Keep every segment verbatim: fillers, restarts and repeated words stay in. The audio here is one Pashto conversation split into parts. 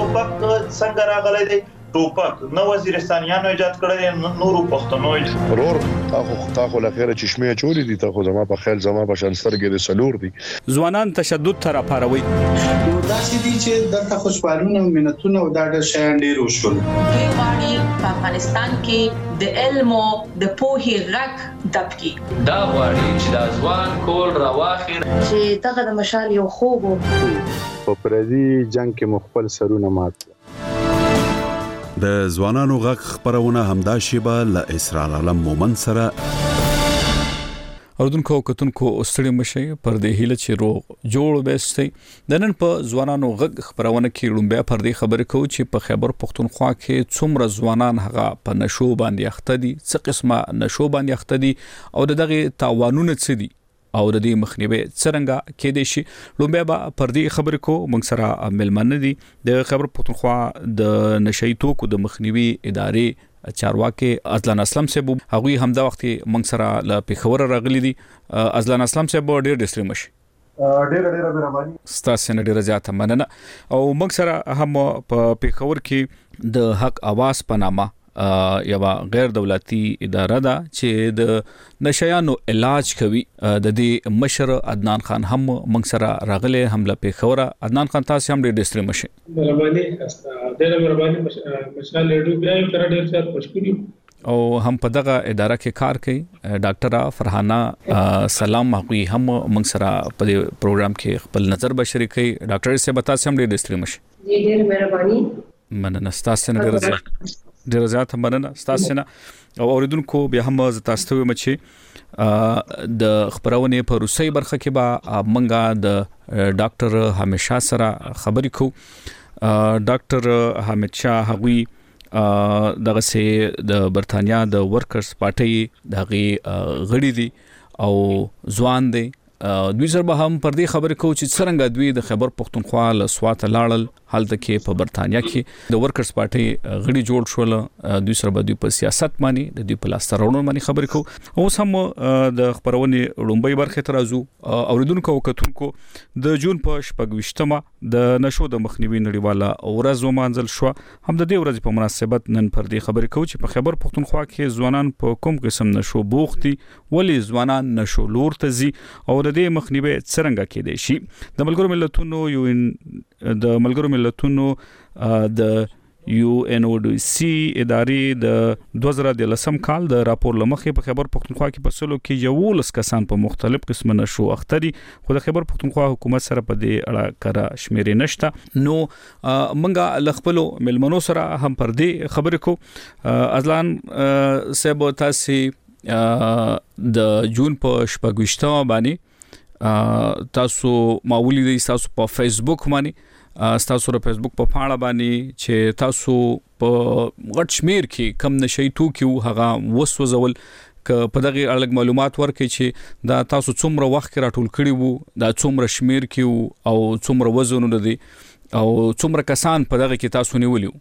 ټوپک څنګه راغلی دی؟ ټوپک نه وزیرستانیانو ایجاد کړی، نورو پښتنو ایجاد ورور تاخو تاخو لخيره چشمه چولې دي، تاخو زما په خیال زما په شانسترګې د سلور دي. ځوانان تشدد تر پاروي نو داسې دي چې دغه خوشبالونه او منتونه او دا د شیان ډیر وشول. دوی غواړي په افغانستان کې د علم او د پوهې غږ دبکي. دا غواړي چې د ځوان کول راواخي چې دغه د مشال یو خوب په پردي جنگ کې مخبل سرونه مات. د ځوانانو غږ خبرونه همدا شیبه ل اسرار علم مومن سره اردوونکو کتونکو استړي مشي پر دې هیله چې روغ جوړ وبستي د نن په ځوانانو غږ خبرونه کې لومبیا پر دې خبرې کوي چې په خیبر پختونخوا کې څومره ځوانان هغه په نشو باندې اخته دي، څه قسمه نشو باندې اخته دي او دغه تاوانونه څه دي او د دې مخنیوي څنګه کې دي شي. لومبیا به پر دې خبرې کو موږ سره ملمنه دي د خیبر پختونخوا د نشئی توکو د مخنیوي ادارې چارواکي ازلان اسلم صاحب، هغه هم د وخت موږ سره ل پیښور راغلي دي. ازلان اسلم صاحب ډېر ډېر مشي ډېر ډېر مهرباني ستاسو نه ډېر زیاته مننه. او موږ سره هم په پیښور کې د حق आवाज پنامه یو غیر دولتي اداره ده چې د نشيانو علاج کوي. د دې مشر عدنان خان هم موږ سره راغلي، هم له پیښور. عدنان خان تاسو هم ډېر ډېر مشي مهرباني ډېر مهرباني مشال ریډیو بیا یو تر ډېر زیات مشکوري او هم په دغه اداره کې کار کوي. ډاکټره فرحانه سلام هغوی هم موږ سره په دې پروګرام کې خپل نظر به شریکي. ډاکټر صاحب تاسو هم ډېر ډېر مشي ډېر مهرباني مننه. تاسو نه ډېر زیات ډېر زیات مننه تاسو نه. او اوریدونکو بیا هم ز تاسو ته مچي د خبرونه په روسي برخه کې با منګه د ډاکټر همیشه سره خبرې کو. ډاکټر حامد شاه هغوی دغه سه د برتانیا د ورکرز پارټي دغه غړي دي او ځوان دي. دوی سره به هم پر دې خبرې کوي چې څنګه دوی د خیبر پختونخوا له سوات لاړل حالت کې په برتانیا کې د ورکرز پارټي غړي جوړ شول. دوی سره به دوی په سیاست باندې د دوی په لاس ترونو باندې خبرې کوي. اوس هم د خبرونه لومبۍ برخه ترازو اوریدونکو کتونکو د جون په شپږ د نشو د مخنیوي نړیواله ورځ ومانځل شو. هم د دې ورځې په مناسبت نن پر دې خبرې کوي چې په خیبر پختونخوا کې ځوانان په کوم قسم نشو بوختي، ولی ځوانان نشو لور ته ځي او د دې مخنیوي څنګه کې دي شي. د ملګرو ملتونو یو د ملګرو ملتونو د یو ان او ډی سی ادارې د دوه زره دولسم کال د راپور لمخې په خیبر پختونخوا کې په سلو کې یو لس کسان په مختلف قسم نشو اختري، خو د خیبر پختونخوا حکومت سره په دې اړه کړه شمیرې نشته. نو منګه لخپلو ملمنو سره هم پر دې خبرې کو. ازلان صاحب تاسو د جون په شپږ باندې تاسو ماولی دي تاسو په فیسبوک باندې تاسو په فیسبوک په پاڼه باندې چې تاسو په غټ شمیر کې کم نشئی توکي هغه وسوځول ک په دغه اړه معلومات ورکړي چې دا تاسو څومره وخت کې راټول کړي وو، دا څومره شمیر کې او څومره وزن دي او څومره کسان په دغه کې تاسو نیولیو.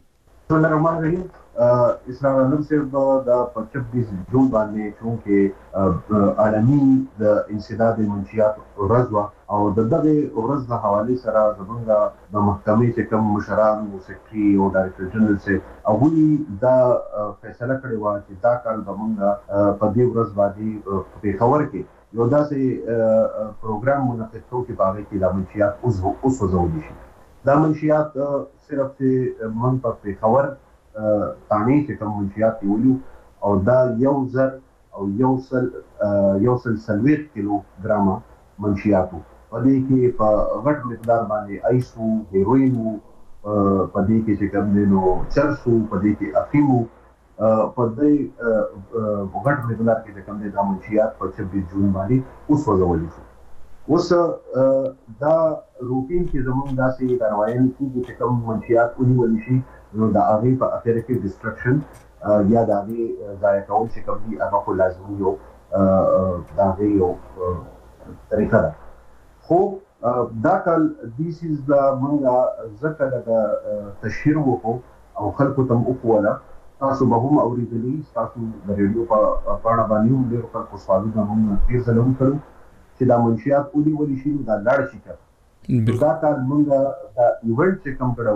اسلام علم صاحب دا په چھبیس جون باندې چونکه عالمي د انسداد منشیات ورځ او د دغه ورځ د حواله سره زمونږ د محکمې چې کوم مشران او سیکرټري او ډایرکټر جنرال سره هغوی دا فیصله کړې و چې دا کال زمونږ په دې ورځ باندې په خبر کې یو داسې پروګرام منعقد کړو چې باغې کې د منشیات اوس اوس وځول شي. دا منشیات صرف من په خبر تانی چې کوم منشیات ویلو او دا یو زر او یو سل یو سل سلويت کیلو ګرام منشیاتو په دې کې په غټ مقدار باندې آیسو، هیروین، په دې کې چې کوم نو چرسو، په دې کې افیمو، په دې غټ مقدار کې چې کوم د منشیات په چھبیس جون باندې اوس وځول شو. اوس دا روټین کې زموږ داسې کاروایي چې کوم منشیات ونیول شي نو د هغه په اخر کې ډیسټرکشن یا د هغه ضایع کول چې کوم دي هغه خو لازمي یو د هغه یو طریقه ده. خو دا کال دیس از د موږ ځکه د تشهیر وکړو او خلکو ته وکوله. تاسو به هم اورېدلي، تاسو د ریډیو په پاڼه باندې هم ډېر خلکو سوالونه هم ډېر ځله وکړو چې دا منشیات ونیول شي دا لاړ شي. دا کال موږ دا ایونټ چې کوم کړو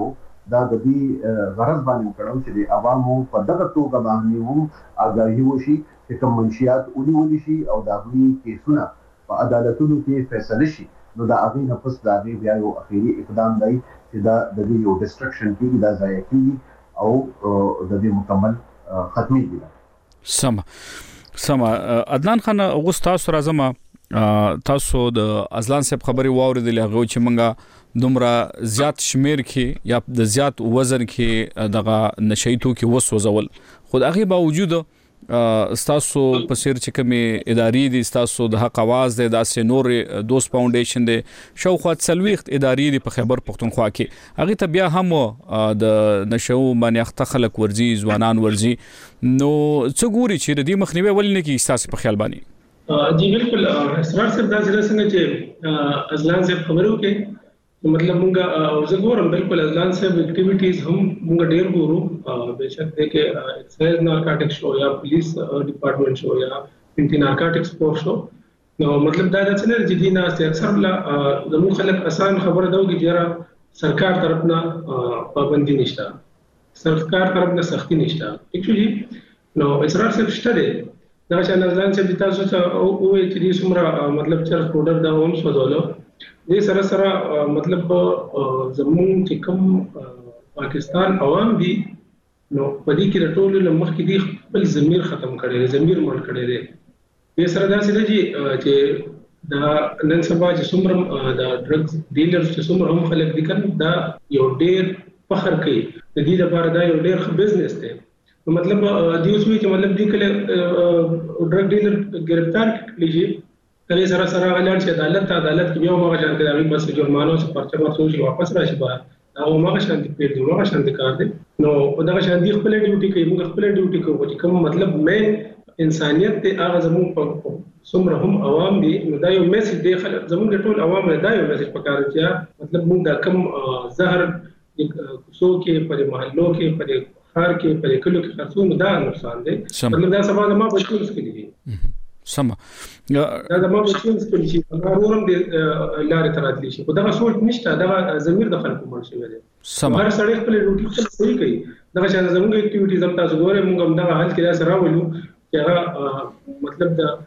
دا د دې غرض باندې کړو چې د عوامو په دغه توګه باندې هم آګاهي وشي چې کوم منشیات ونیول شي او د هغوی کیسونه په عدالتونو کې فیصله شي، نو د هغې نه پس د هغې بیا یو اخري اقدام دی چې دا د دې یو ډسټرکشن کېږي، دا ضایع کېږي او د دې مکمل ختمېږي. سم سم عدنان خان اوس تاسو راځم، تاسو د ازلان صاحب خبري واوریدلې هغه چې منګه دومره زیات شمیر کې یا د زیات وزن کې دغه نشئی توکي وسوځول، خو د هغې باوجود ستاسو په سیر چې کومې ادارې دي، ستاسو د حق اواز دی، داسې نور دوست فاونډیشن دی، شاوخوا څلوېښت ادارې دي په خیبر پښتونخوا کې، هغې ته بیا هم د نشو باندې اخته خلک ورځي، ځوانان ورځي، نو څه ګوري چې د دې مخنیوی ولې نه کېږي ستاسې په خیال باندې؟ جی بالکل اسرار صاحب داسې څنګه چې ازلان صاحب خبرې وکړي، مطلب مونږ زه ګورم بالکل ازلان صاحب اکټیویټیز هم مونږ ډېر ګورو، بېشک دی کې ایکسایز نارکاټک شو یا پولیس ډپارټمنټ شو یا انټي نارکاټکس فورس شو، نو مطلب دا د څه نه چې دي ناستې اکثر لا زموږ خلک اسان خبره ده وکړي چې یاره سرکار طرف نه پابندي نشته، سرکار طرف نه سختي نشته، ٹھیک شو جی. نو اسرار صاحب شته دی دا چې ازلان صاحب تاسو ته وایي چې دې څومره مطلب چرس پروډر دا هم سوځولو دې سره سره مطلب زموږ چې کوم پاکستان عوام دي نو په دې کې د ټولو له مخکې دي خپل ضمیر ختم کړی دی، ضمیر مړ کړی دی. دې سره داسې ده چې دا نن سبا چې څومره د ډرګز ډیلرز چې څومره هم خلک دي کنه دا یو ډېر فخر کوي د دې لپاره، دا یو ډېر ښه بزنس دی. نو مطلب دې اوس وایي چې مطلب دې کله ډرګ ډیلر ګرفتار کړي شي کله سره سره غلط شي عدالت عدالت کې یو مغه شانتي راوي بس جرمانو څخه پرچه ورسول شي واپس راشي بهر او مغه شانتي پیډ دی مغه شانتي کار دی. نو دا شانتي خپل ډیوټي کوي، موږ خپل ډیوټي کوو چې کوم مطلب مین انسانيت ته هغه زموږ په څومره هم عوام دي، نو دا یو میسج دی خلک زموږ ټول عوام دا یو میسج پکاره چې مطلب موږ دا کم زهر کوڅو کې په محلو کې په خار کې په کلو کې خرڅو دا نقصان دی، مطلب دا سبا ما بچو مسکلي دي سم دا د ما بچو مسکلي شي ورورم د لارې تراتلی شي، دا سوچ نشته، دا ضمیر د خلکو مړ شوی دی. هر سړی خپل ډیوټي خپل صحیح کوي، دا چې زموږ اکټیویټیز هم تاسو ګورئ موږ هم دا حل کې سره راولو چې هغه مطلب د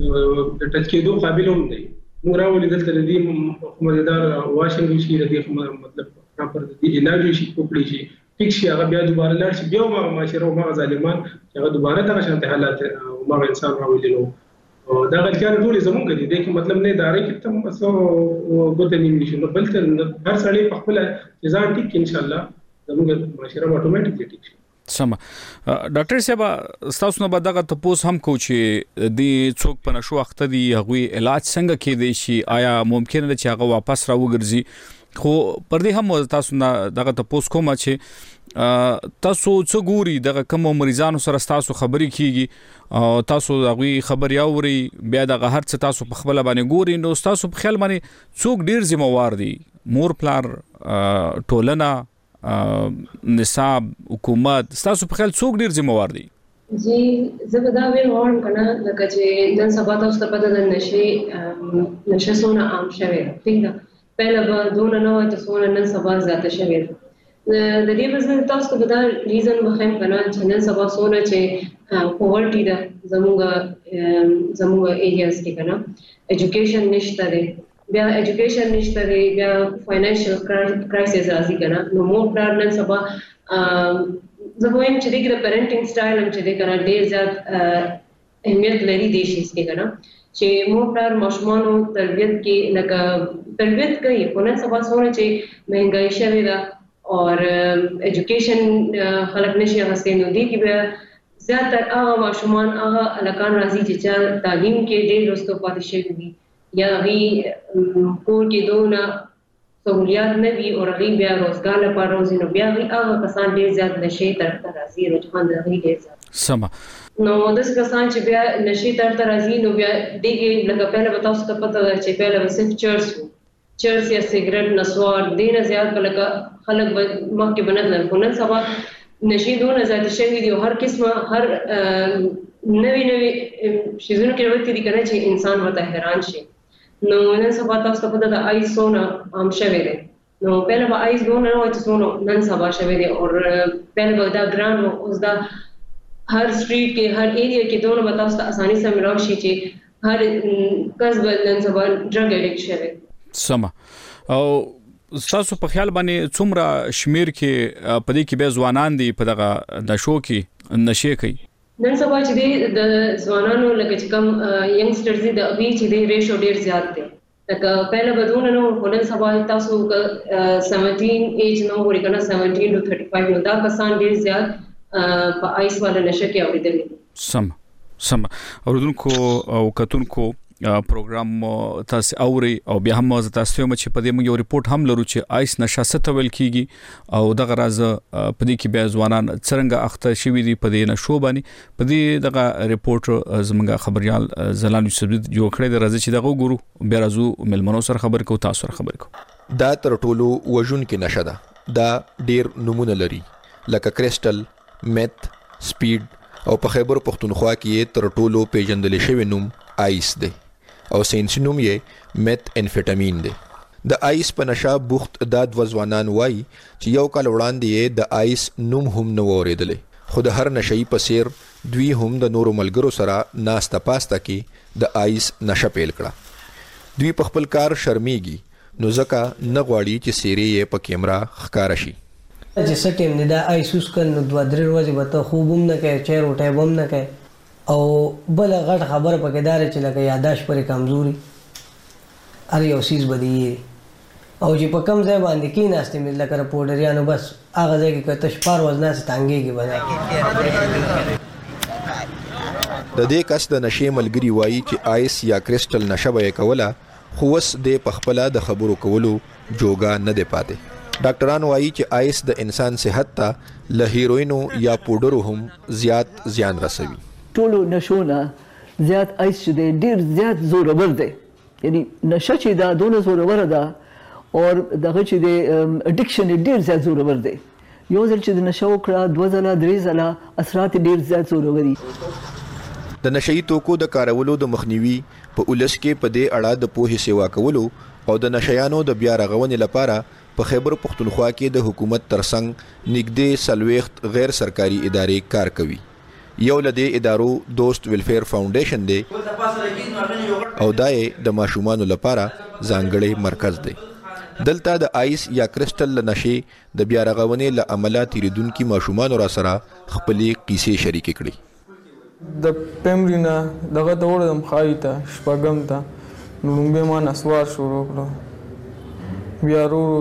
د ټچ کېدو قابل هم دی. موږ راولو دلته د دې مزیدار واشنګ شي، د دې مطلب پراپر د علاج شي کوپړي شي ټیک شي، هغه بیا دوباره لاړ شي، بیا ما معاشره او ما ظالمان چې هغه دوباره دغه شانته حالات او ما انسان راولي. نو دا غلطیان ټول زمونږ دي، د کوم مطلب نه ادارې کې تم اسو ګوت نه نشي، نو بلته هر سړی په خپل ځان ټیک ان شاء الله زموږ معاشره اتوماتیکلی ټیک شي. سم ډاکټر صاحب تاسو نه بدغه تاسو هم کو چې د څوک په نشو وخت دی هغه علاج څنګه کې دی شي، آیا ممکن ده چې هغه واپس راوګرځي؟ خو پر دې هم تاسو نه دغه تاسو کوم چې تاسو څو ګوري دغه کوم مریضانو سره تاسو خبري کیږي او تاسو دغه خبري اوري بیا دغه هر څه تاسو په خپل باندې ګوري، نو تاسو په خیال باندې څوک ډیر ذمہوار دي؟ مور پلار، ټولنه، نصاب، حکومت، تاسو په خیال څوک ډیر ذمہوار دي؟ جی زه به دا ویل غواړم کنه لکه چې نن سبا تاسو ته پته ده نشي نشه سونه عام شوی ٹھیک ده، پہله به دونه نه وای چې څونه نن سبا زیاته شوې ده. د دې وجه تاسو ته به دا ریزن وښیم که نه چې نن سبا څونه چې پوورټي ده زموږ زموږ ایریاز کې که نه ایجوکیشن نشته دی، بیا ایجوکیشن نشته دی، بیا فاینانشل کرایسس راځي که نه، نو مور پلار نن سبا زه به وایم چې دې کې د پیرنټینګ سټایل هم چې دی که نه ډېر زیات اهمیت لري دې شیز کې که نه چې مور پلار ماشومانو تربیت کې لکه تربیت کوي، خو نن سبا څومره چې مهنګایي شوې ده او ایجوکیشن خلک نشي اخیستی، نو دې کې بیا زیاتر هغه ماشومان هغه هلکان راځي چې چا تعلیم کې ډېر وروسته پاتې شوي دي یا هغوی کور کې دونه سهولیات نه وي او هغوی بیا روزګار لپاره راوځي، نو بیا هغوی هغه کسان ډېر زیات نشې طرف ته راځي، رجحان د هغوی ډېر زیات. سمه نو داسې کسان چې بیا نشې طرف ته راځي، نو بیا دې کې لکه پهله به تاسو ته پته ده چې پهله به صرف چرس و چرس یا سګرټ نسوار دې نه زیات به لکه خلک به مخکې به نه تلل، خو نن سبا نشې دونه زیاتې شوي دي او هر قسمه هر نوي نوي شیزونو کې راوتي دي که نه چې انسان ورته حیران شي. نو نن سبا تاسو ته پته ده آیس څونه عام شوی دی، نو پہله به آیس دونه نه وای چې څونه نن سبا شوی دی او پہله به دا ګران و اوس دا هر سټریټ کې هر ایریا کې دونه به تاسو ته اساني سره ملاو شي چې هر کس به نن سبا ډرګ اډیکټ شوی. سم او تاسو په خیال باندې څومره شمیر کې په دې کې به ځوانان دي په دغه نشو کې نشي کوي؟ نن سبا چې دی د ځوانانو لکه چې کوم ینګسټرز دي د هغوی چې دی ریشو ډیر زیات دی. لکه پہله بدونه نو خو نن سبا تاسو سیونټین ایج نو وړي کنه سیونټین ټو تھرټي فایو نو دا کسان ډیر زیات په آیس والا نشه کې اوریدل. سم سم اوردونکو او کتونکو پروګرام تاسو اوري او بیا هم تاسو ته چې په دې موږ یو ریپورت هم لرو چې آیس نشه ست ویل کیږي او دغه راز په دې کې بیا ځوانان څنګه اخته شوي دي په دې نشو باندې. په دې دغه ریپورت زموږ خبريال زلال یوسف جوړ کړی د راځي چې دغه ګورو بیا راځو ملمنو سره خبر کو تاسو سره خبر کو. دا تر ټولو وژون کې نشه ده. دا ډیر نمونه لري لکه کریسټل، میت، سپیډ او په خیبر پختونخوا کې تر ټولو پیژندل شوی نوم آیس دی او ساينسي نوم یې میت انفیټامین دی. د آیس په نشه بوخت د ځوانان وای چې یو کال وړاندې د آیس نوم هم نه اوریدلې خو د هر نشئی په سیر دوی هم د نورو ملګرو سره ناسته پاسته کې د آیس نشه پیل کړه. دوی په خپل کار شرمېږي نو ځکه نه غواړي چې سیرې یې په کیمرا ښکاره شي. چې سټیم نه د آیسوس کنه دوه درې ورځې به ته خوب هم نه کوي، چیر وټای هم نه کوي او بل غټ خبره پکې دار چې لکه یاداش پر کمزوري ار یو سیس بدی او چې په کم ځای باندې کې ناشته مې لکه رپورټریانو بس هغه ځای کې کته شپار وزنا ستانګي کې بنا. د دې کس د نشې ملګری وایي چې آیس یا کریسټل نشه به کوله خو وس د پخپله د خبرو کولو جوګا نه دی پاتې. ډاکټران وایي چې آیس د انسان صحت ته له هیروینو یا پودرو هم زیات زیان رسوي. ټولو نشونه زیات آیس چې دی ډیر زیات زورور دی، یعنی نشه چې دا دونه زورور ده او دغه چې دی اډیکشن ډیر زیات زورور دی. یو ځل چې د نشه وکړه دوه ځله درې ځله اثرات ډیر زیات زورور دي. د نشئی توکو د کارولو د مخنیوي په ولس کې په دې اړه د پوهې سیوا کولو او د نشیانو د بیا رغونې لپاره په خیبر پختونخوا کې د حکومت ترڅنګ نږدې څلوېښت غیر سرکاري ادارې کار کوي. یو لدی ادارو دوست ویلفیر فاونډیشن دی او دای د ماشومانو لپاره ځانګړی مرکز دی. دلته د آیس یا کریسټل نشي د بیا رغونې له عمله تیریدونکو ماشومانو را سره خپلې قصې شریک کړي. د پمرینا دغه ډول د مخایته شپږم ته نومبه ما نسوار شروع کړو، بیا ورو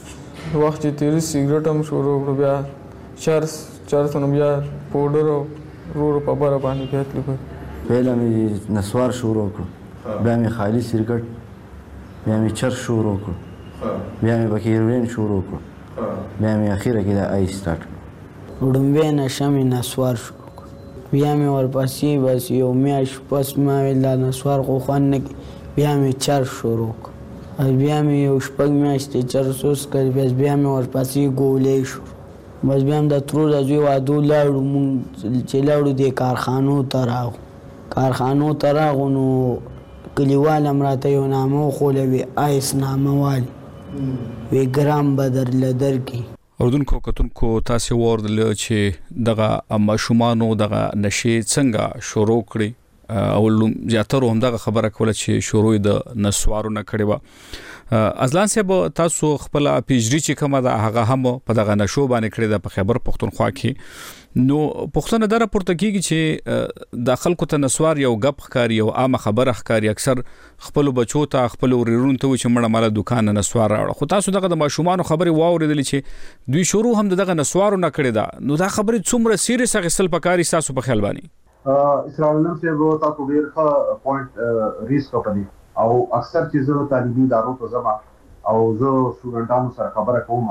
وخت تیری سیګریټ هم شروع کړو، بیا چرس چرس نو بیا پودر ورو په بار باندې کېتل کو. پهله مې نسوار شروع کړ، بیا مې خالی سیګریټ، بیا مې چرس شروع کړ، بیا مې پکې هیروین شروع کړ، بیا مې اخیره کې د آیس سٹارټ کړ. وړومبی نشه مې نسوار شروع کړ، بیا مې ورپسې بس یو میاشت پس ما ویل دا نسوار خو خوند نه کوي، بیا مې چرس شروع کړ، بیا مې یو شپږ میاشتې چرس وڅښل، بس بیا مې ورپسې ګولۍ شروع، بس بیا هم د ترور د زوی واده لاړو، مونږ چې لاړو دې کارخانو ته راغلو، کارخانو ته راغلو نو کلیوال هم راته یو نامه وښوله، وی آیس نامه والي، وی ګرام به درله درکړي. اردوونکو کتونکو تاسو وردل چې دغه ماشومانو دغه نشي څنګه شروع کړي او زیاتره هم دغه خبره کوله چې شروع د نسوارو نه کړي و. ازلان صاحب تاسو خپل پیجری چې کومه ده هغه هم په دغه نشو باندې کړی د خیبر پختونخوا کې، نو پښتون د راپورته کیږي چې د خلکو ته نسوار یو غب ښکاری یو عام خبره ښکاری، اکثر خپل بچو ته خپل ورورون ته چې مړه مال دکان نسوار راوړ، خو تاسو دغه د ماشومان خبره واوریدل چې دوی شروع هم دغه نسوارو نه کړی ده، نو دا خبره څومره سیریس غسل پکاري تاسو په خیال باندې؟ اسلام نن سے تاسو ډیر ښه پوینټ ریس کوي او اکثر چې زه طالبي ادارو ته ځم او زه سټوډنټانو سره خبره کوم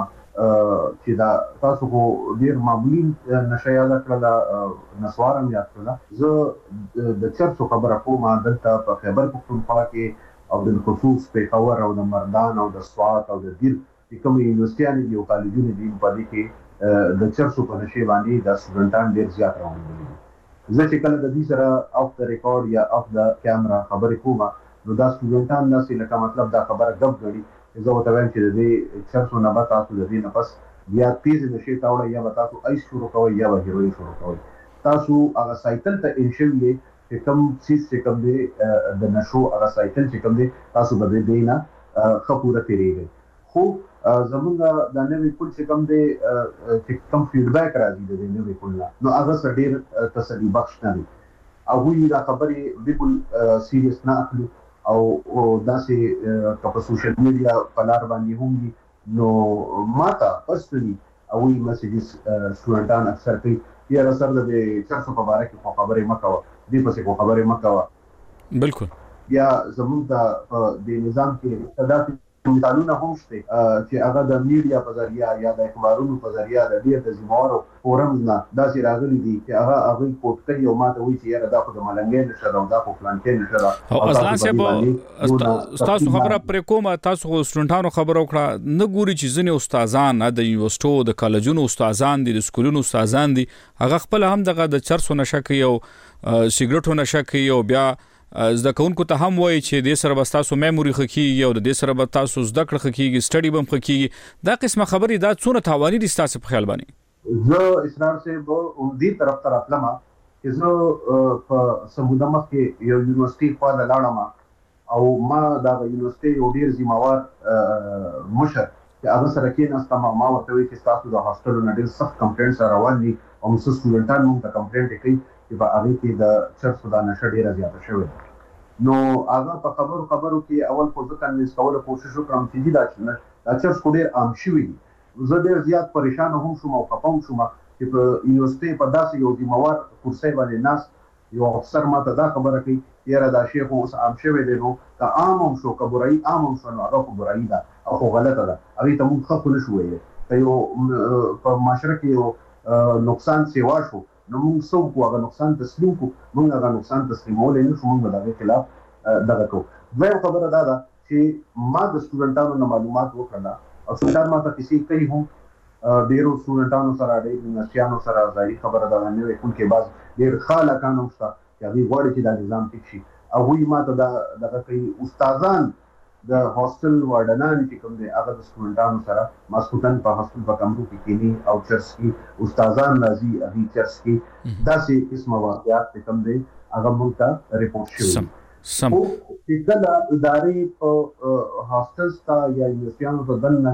چې دا تاسو کو ډیر معمولی نشه یاد کړل، نسوار هم یاد کړل. زه د چرسو خبره کوم دلته په خیبر پختونخوا کې او د خصوص پېښور او د مردان او د سوات او د دیر چې کوم یونیورسيټیانې دي او کالجونه دي په دې کې د چرسو په نشه باندې د سټوډنټان ډیر زیات روان دي. زه چې کله د دې سره اف د ریکارډ یا اف د کیمرا خبرې کوم نو دا سټوډنټان داسې لکه مطلب دا خبره غب غړي زه ورته وایم چې د دې چرسو نه به تاسو د دې نه پس یا تیز نشي تاوړئ یا به تاسو ایس شروع کوئ یا به هیروین شروع کوئ. تاسو هغه سایکل ته ان شوي یې چې کوم څیز چې کوم دی د نشو هغه سایکل چې کوم دی تاسو به د دې نه ښه پوره تېرېږئ. خو زمونږ دا نوی پل چې کوم دی چې کوم فیډبیک راځي د دې نوی پل نه نو هغه څه ډېر تسلي بخش نه دی. هغوی دا خبرې بالکل سیریس نه اخلي او داسې که په سوشل میډیا په لار باندې هم دي نو ماته پرسنلي هغوی میسیجز سټوډنټان اکثر کوي یاره سر د چرسو په باره کې خو خبرې مه کوه دې پسې خو خبرې مه کوه. بالکل بیا زموږ د دې نظام کې داسې مثالونه هم شته چې هغه د میډیا په ذریعه یا د اخبارونو په ذریعه د ډېر د ذمهوارو فورمز نه داسې راغلي دي چې هغه هغوی کوټ کوي او ماته وایي چې یاره دا خو د ملنګۍ نشه ده او دا خو فلانکۍ نشه ده. او اذلان صاحب ستاسو خبره پرې کومه تاسو خو سټوډنټانو خبره وکړه نه ګوري چې ځینې استادان د یونیورسټو د کالجونو استادان دي د سکولونو استادان دي هغه خپل هم دغه د چرسو نشه کوي او سیګریټو نشه کوي او بیا زده کوونکو ته هم وایي چې دې سره به ستاسو میموري ښه کېږي او د دې سره به تاسو زده کړه ښه کېږي سټډي به هم ښه کېږي دا قسمه خبرې دا څونه تاواني دي ستاسو په خیال باندې؟ زه اسرار صاحب دې طرف ته راتلم چې زه په سموده مخکې یو یونیورسټي خواله لاړم او ما دغه یونیورسټي یو ډېر ذمهوار مشر چې هغه سره کېناستم او ما ورته وایي چې ستاسو د هاسټلو نه ډېر سخت کمپلینټس روان دي او څه سټوډنټان موږ ته کمپلینټ کوي چې په هغې کې د چرسو دا نشه ډېره زیاته شوې ده. نو هغه په خبرو خبرو کې اول خو زه کنوینس کولو کوشش وکړم چې دا دا چرس خو ډېر عام شوي دي. زه ډېر زیات پریشانه هم شوم او خفه هم شوم چې په یونیورسټۍ په داسې یو ذمهوار کرسۍ باندې ناست یو افسر ماته دا خبره کوي یاره دا شی خو اوس عام شوی دی نو که عام هم شو که برایي عام هم شو نو هغه خو برایي ده او خو غلطه ده هغې ته موږ ښه خو نه شو ویلی. که یو په معاشره کې یو نقصان سیوا شو نو موږ څه وکړو هغه نقصان تسلیم کړو موږ هغه نقصان تسلیمولی نه شو موږ به د هغې خلاف دغه کوو. دویم خبره دا ده چې ما د سټوډنټانو نه معلومات وکړله او سټوډنټان ما ته کیسې کوي هم ډېرو سټوډنټانو سره ډېر یونیورسټیانو سره ظاهري خبره ده نوی ښوونکي بعض ډېر ښه هلکان هم شته چې هغوی غواړي چې دا نظام ټیک شي. هغوی ما ته دا دغه کوي استادان د هاسټل وارډنان چې کوم دی هغه د سټوډنټانو سره ماسخوتن په هاسټل په کمرو کې کینی او چرس کې استادان راځي هغوی چرس کې داسې قسمه واقعات چې کوم دی هغه موږ ته ریپورټ شوي. خو چې کله ادارې په هاسټلز ته یا یونیورسټیانو ته دننه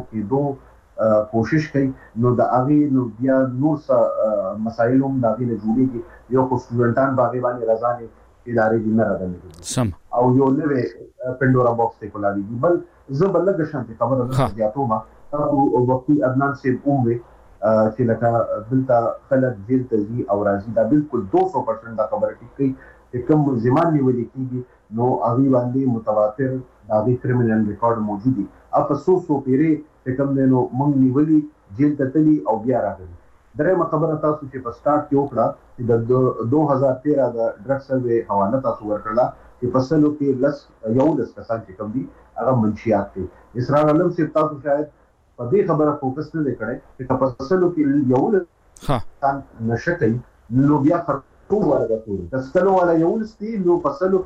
کېدو کوشش کوي نو د هغې نو بیا نور څه مسایل هم د هغې نه جوړېږي. یو خو سټوډنټان په هغې باندې رضا نه ادارې دې نه راغلي او یو نوی پنډورا باکس ته کولاړېږي. بل زه به لږه شانتې خبره درته زیاتوم تاسو وختي عدنان صاحب هم وی چې لکه دلته خلک جیل ته ځي او راځي دا بالکل دو سو پرسنټ دا خبره ټیک کوي چې کوم ملزمان نیولي کېږي نو هغوی باندې متواتر د هغوی کرمینل ریکارډ موجود دي. او په څو څو پیرې چې کوم دی نو موږ نیولي جیل ته تللي او بیا راغلي. درېیمه خبره تاسو چې په سټارټ کې وکړه چې د دو هزار تیرہ د ډرګ سروې حواله تاسو ورکړله چې په سلو کې لس یولس کسان چې کوم دي هغه منشیات دي. اسرار عالم صاحب تاسو شاید په دې خبره فوکس نه دی کړی چې په سلو کې یولس کسان نشه کوي نو بیا خرڅول والا به ټول د سلو والا یولس دي نو په سلو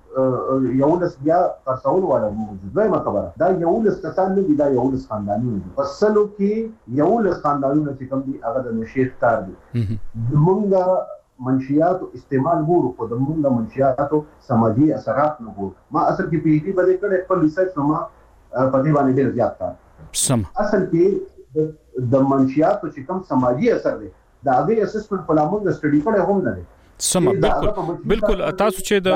کې یولس بیا خرڅول والا موجود. دویمه خبره دا یولس کسان نه دي دا یولس خاندانونه دي. په سلو کې یولس خاندانونه چې کوم دي هغه د نشې ښکار دي. زمونږ منشیاتو استعمال ګورو خو د موږ د منشیاتو سماجي اثرات نه ګورو. ما اصل کې پی ایچ ډي په دې کړی خپل ریسرچ نو ما په دې باندې ډېر زیات کار اصل کې د منشیاتو چې کوم سماجي اثر دی د هغې اسسمنټ په لامل د سټډي کړی هم نه دی. سم بالکل بالکل تاسو چې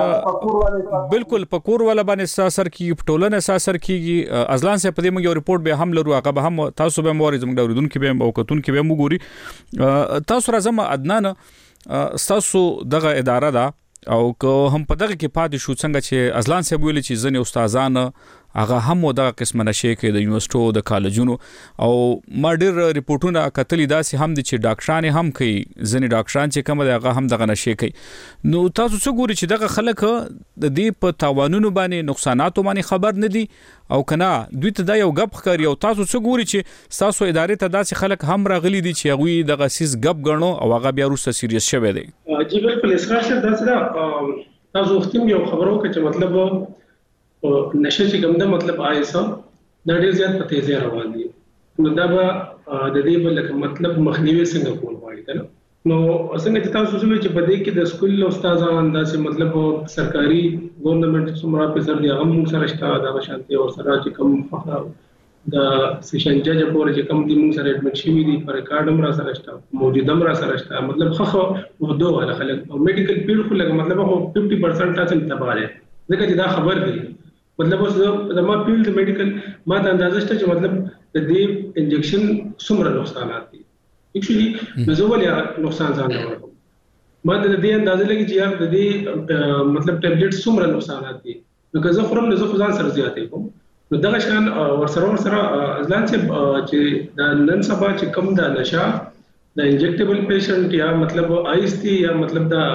د بالکل پکور ولا باندې اثر کیږي ټولنه اثر کیږي. ازلان صاحب په دې موږ یو ریپورت به هم لرو هغه به هم تاسو به موري زموږ د اوریدونکو به او کتونکو به وګوري. تاسو راځم عدنان تاسو دغه اداره ده او که هم په دغه کې پاتې شو څنګه چې ازلان صاحب ویلي چې ځینې استادان هغه هم دغه قسمه نشې کوي د یونیورسټو د کالجونو او ما ډېر ریپورټونه کتلي داسې هم دي چې ډاکټران هم کوي ځینې ډاکټران چې کوم دی هغه هم دغه نشې کوي. نو تاسو څه ګوري چې دغه خلک د دې په تاوانونو باندې نقصاناتو باندې خبر نه دي او کنه دوی ته دا یو غب ښکاري او تاسو څه ګوري چې تاسو ادارې ته داسې خلک هم راغلي دي چې هغوی دغه سیس غب ګڼو او هغه بیا وروسته سیریس شوی دی؟ جی بالکل اسرار صاحب داسې ده تاسو وختي یو خبر وکړه چې مطلب نشه چې کوم ده مطلب آیسا دا ډېر زیات په تیزی روان دي. نو دا به د دې بل لکه مطلب مخنیوي څنګه کول غواړي کنه. نو څنګه چې تاسو وایئ چې په دې کې د سکول استادان داسې مطلب سرکاري ګورنمنت څومره افسر دي هغه موږ سره شته دا شانتي او سره چې کوم د سیشن جج پورې چې کوم دي موږ سره اډمټ شوي دي په ریکارډ هم را سره شته موجوده هم را سره شته مطلب خو وحدو والا خلک او میډیکل فیلډ خو لکه مطلب خو ففټي پرسنټ تاسو تباہ دی ځکه چې دا خبر دی مطلب اوس زما فیلډ میډیکل ما ته اندازه شته چې مطلب د دې انجکشن څومره نقصانات دي اکچولی نو زه ولې نقصان ځان نه ورکوم ما ته د دې اندازه لګي چې یار د دې مطلب ټابلیټ څومره نقصانات دي نو که زه خورم نو زه خو ځان سره زیاتې کوم نو دغه شان ورسره ورسره ځلان چې د نن سبا چې کوم د نشه د انجکټیبل پیشنټ یا مطلب آیس دي یا مطلب دا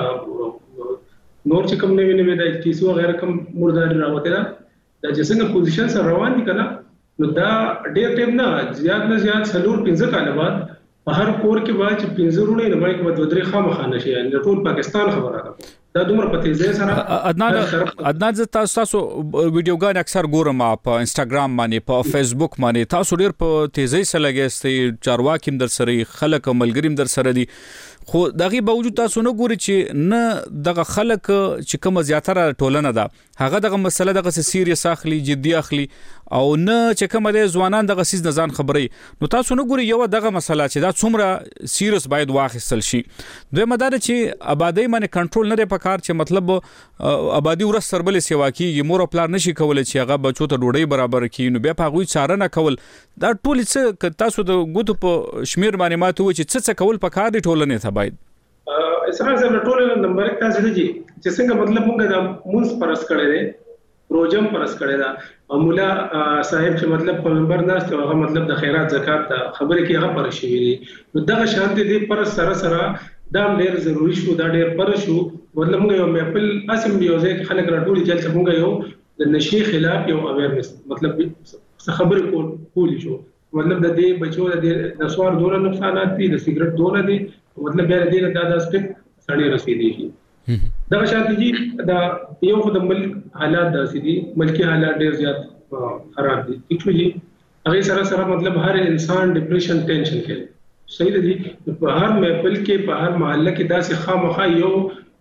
نور چې کوم نوی نوی د ټي سي وغیرہ کوم مرداري راوته دا د څنګه پوزیشن سره روان دي کنه نو دا ډېر ټیم نه زیات نه زیات څلور پنځه کاله بعد په هر کور کې به چې پنځه رونه نه وای کې به دوه درې خامخانه شي یعنی ټول پاکستان خبره ده دا دومره په تیزی سره عدنان عدنان زه تاسو تاسو ویډیوګان اکثر ګورم په انستګرام باندې په فیسبوک باندې تاسو ډیر په تیزی سره لګیستئ چارواکي در سره خلک ملګریم در سره دي خو دغه باوجود تاسو نه ګوري چې نه دغه خلک چې کوم زیاتره ټولنه ده هغه دغه مسله دغه سیریس اخلي جدي اخلي او نه چې کوم د ځوانان دغه سیس نه ځان خبري نو تاسو نه ګوري یو دغه مسله چې دا څومره سیریس باید واخیستل شي دوی مدار چې آبادی باندې کنټرول نه لري په کار چې مطلب آبادی ورس سربلې سیوا کیږي مور پلان نشي کولای چې هغه بچو ته ډوډۍ برابر کړي نو بیا په غوي څارنه کول دا ټول څه تاسو د ګوتو په شمیر باندې ماته و چې څه څه کول په کار دي ټولنه ته باید اسره زموږ ټول نمبر یک تاسو دي چې څنګه مطلب موږ د مونږ پرس کړی دی روزم پرس کړی دا او مولا صاحب چې مطلب په منبر ناست هغه مطلب د خیرات زکات خبرې کې هغه پر شي وي نو دغه شانتي دی پر سره سره دا ډېر ضروری شو دا ډېر پر شو مطلب موږ یو میپل اسم دی ځکه چې خلک راټول چې چې موږ یو د نشي خلاف یو اویرنس مطلب خبرې کول کول شو مطلب د دې بچو د نسوار دونه نقصانات دي د سیګریټ دونه دي مطلب بیا دې نه دا د سټیپ سړی رسیدي شي دا شانتي جی دا یو خو د ملک حالات داسې دي ملکی حالات ډېر زیات خراب دي ټیک جی هغه سره سره مطلب هر انسان ډیپریشن ټینشن کې صحیح دی په هر محفل کې په هر محله کې داسې خامخا یو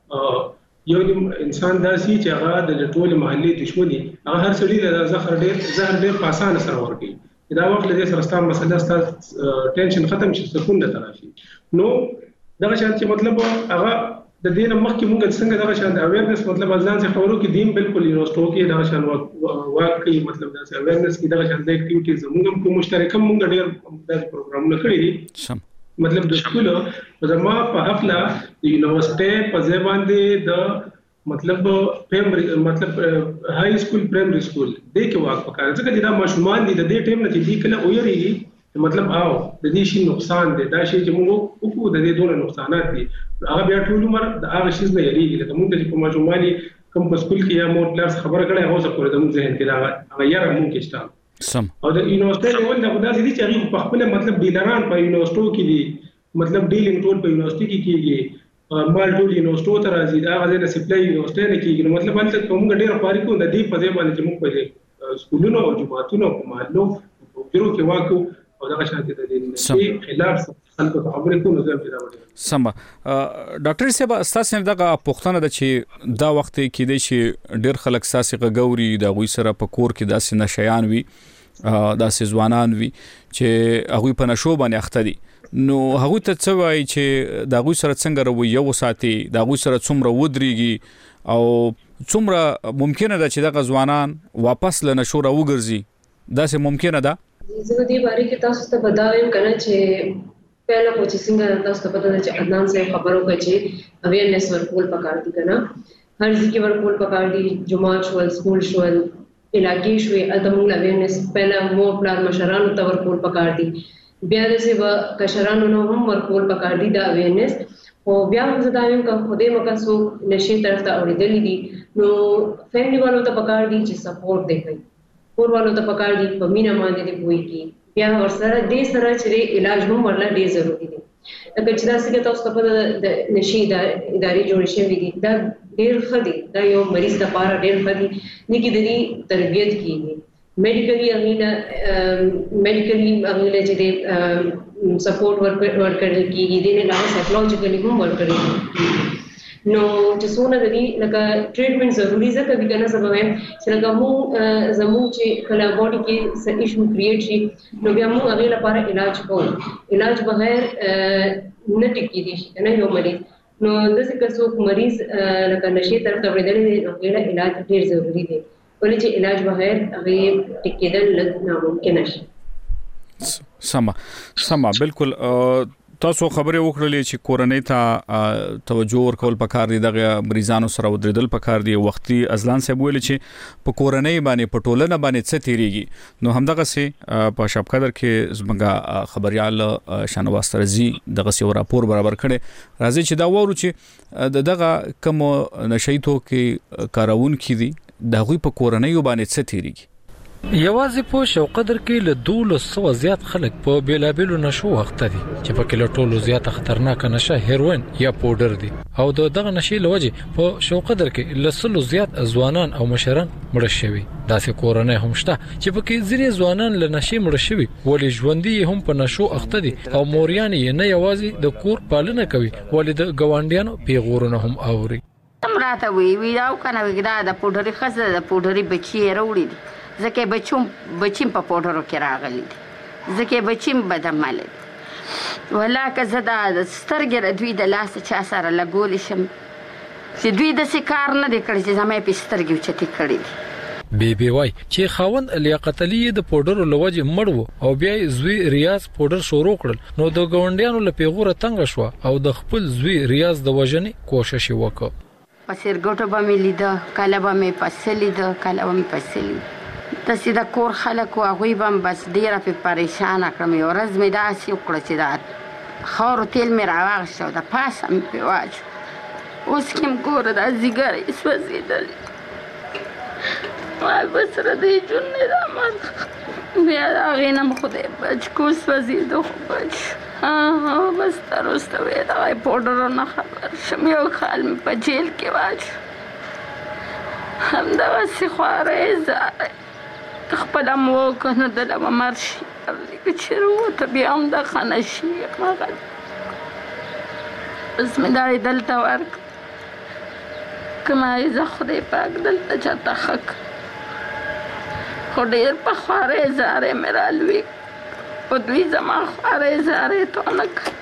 یو انسان داسې چې هغه د ټول محلي دښمنی هغه هر سړي د زهر ډېر زهر ډېر په اسانه سره ورکړي دا وخت له دې سره ستاسو مسله ستاسو ټینشن ختم شي سکون نه تراشي نو دا شان چې مطلب هغه د دې نه مخکې موږ څنګه دا شان د اویرنس مطلب ځان څخه خبرو کې دیم بالکل یونیورسيټو کې دا شان واقعي مطلب دا اویرنس کې دا شان د اکټیویټیز موږ کوم مشترک موږ ډېر د پروګرامونه کړی دي مطلب د سکول زما په حفله د یونیورسيټي په ځای باندې د مطلب پرایمري مطلب هاي سکول پرایمري سکول د کې واقع وکړ ځکه چې دا ماشومان دي د دې ټیم نه چې دی کله ویریږي مطلب او د دې شي نقصان دی دا شي چې موږ وکړو د دې ډول نقصانات دي هغه بیا ټول عمر د هغه شي نه یریږي لکه موږ چې په ماشوماني کوم په سکول کې یا مور کلاس خبره کړي هغه څه کړو د موږ ذهن کې دا هغه یاره موږ کې شته سم او د یونیورسيټي ول د خدای دې چې هغه په خپل مطلب ډیلران په یونیورسيټو کې دي مطلب ډیلینګ ټول په یونیورسيټي کې کیږي مال ټول یونیورسيټو ته راځي دا غزه نه سپلای یونیورسيټي نه کیږي مطلب انت کوم ډیر فارق د دې په ځای باندې چې موږ په سکولونو او جماعتونو په محلو په پیرو کې واکو او دا شانتي د دې خلاف خلکو ته خبرې کوو زه پیدا وړم سم ډاکټر صاحب تاسو دغه پوښتنه د چې دا وخت کې د شي ډیر خلک ساسي غوري د غوي سره په کور کې داسې نشيان وي داسې ځوانان وي چې هغه په نشو باندې اخته دي نو هغه ته څه وایي چې د غوي سره څنګه روي یو ساتي د غوي سره څومره ودرېږي او څومره ممکنه ده چې دغه ځوانان واپس لنشو راوګرځي دا څه ممکنه ده زه دې باره کې تاسو ته بداویم کنه چې پہلا خو چې څنګه تاسو ته پته ده چې عدنان صاحب خبرو کوي چې اویرنس ورکول پکار دي کنه هر ځکه ورکول پکار دي جماعت شول سکول شول علاقې شوي التمول اویرنس پہلا مور پلان مشرانو ته ورکول پکار دي بیا د سیوا کشرانو نو هم ورکول پکار دي دا اویرنس او بیا هم زداویم کا خوده مکسو نشي طرف ته اورېدلې دي نو فیملی والو ته پکار دي چې سپورټ دی کوي کور والو ته پکار دي په مینا باندې دی کوی کی بیا ورسره دې سره چې علاج هم ورلا ډیر ضروری دي لکه چې دا څنګه تاسو په د نشي د ادارې جوړ شوی دي دا ډیر خدي دا یو مریض لپاره ډیر خدي نګي د دې تربيت کیږي میډیکلی هغه میډیکلی هغه چې د سپورټ ورکړل کیږي د نه علاوه سایکولوژیکلی هم ورکړل کیږي. نو چې څونه د دې لکه ټریټمنټ ضروري ځکه به کنه سبب هم چې لکه مو زمو چې کله باډي کې څه ایشو کریټ شي نو بیا مو هغه لپاره علاج کوو. علاج بغیر نه ټکی دي کنه یو مریض نو د څه څوک مریض لکه نشي طرف ته ورېدل دي نو غیر علاج ډیر ضروری دی ولې چې علاج بغیر هغه ټکیدل لږ ناممکن شي. سما سما بالکل تاسو خبرې وکړلې چې کورنۍ ته توجه ورکول پکار دي دغه مریضانو سره ودرېدل پکار دي. وختي ازلان صاحب ویل چې په کورنۍ باندې په ټولنه باندې څه تیریږي نو همدغه سي په شپ قدر کې زمونږ خبريال شانواز ترزي دغه سي راپور برابر کړي راځي چې دا وورو چې دغه کوم نشایتو کې کارون کړي د غوي په کورنۍ باندې څه تیریږي. یوازې په شو قدر کې له دولس سو زیات خلک په بیلابلو نشو وخت دي چې په کله ټولو زیات خطرناک نشه هیروین یا پودر دي او دغه نشي لوجه په شو قدر کې لسلو زیات ځوانان او مشران مړ شوي. داسې کورنۍ هم شته چې په کې زری ځوانان له نشي مړ شوي ولې ژوندۍ هم په نشو اخته دي او موريان یې نه یوازې د کور پالنه کوي ولې د ګوانډیانو پیغورونه هم اوري. تمراته وی وی دا کنه وګدا د پودري خزه د پودري بچي وروړي دي ځکه بچوم بچیم په پودرو کې راغلي دي ځکه بچیم بدمل دي ولا که زدا سترګې دوی د لاس چا سره لګول شم چې دوی د سکار نه د کړي چې زمې په سترګې چتی کړي دي. بی بی وای چې خاوند لیاقت علي د پودرو لوجه مړو او بیا زوی ریاض پودر شروع کړل نو د ګوندیانو له پیغوره تنگ شو او د خپل زوی ریاض د وژنې کوشش وکړ. پسیر ګټو به مې لیده کله به مې پسې لیده کله به مې پسې لیده داسې د کور خلک و هغوی به هم بس ډېره پرې پریشانه کړم. یوه ورځ مې داسې وکړه چې دا خاورو تیل مې راواغېسته او د پاسه مې پرې واچو اوس کې م ګوره دا ځیګر یې سوځېدلې وای بسره دی جون نه دا مرګ بیا د هغې نه م خدای بچ کو سوځېدو خو بچ بس تر وروسته وې دغه پوډرو نه خبر شم یو کال مې په جیل کې واچو همدغسې خوارۍ زارۍ خپله م وکړه نو دله به مر شي که چېرې ووته بیا هم دغه نه شي هغه بس مې دا یې دلته ورکړه که ما زه خدای پاک دلته چاته ښه کړه خو ډېر په خوارۍ زارۍ مې رالوي په دوی زما خوارۍ زارۍ تونه کړه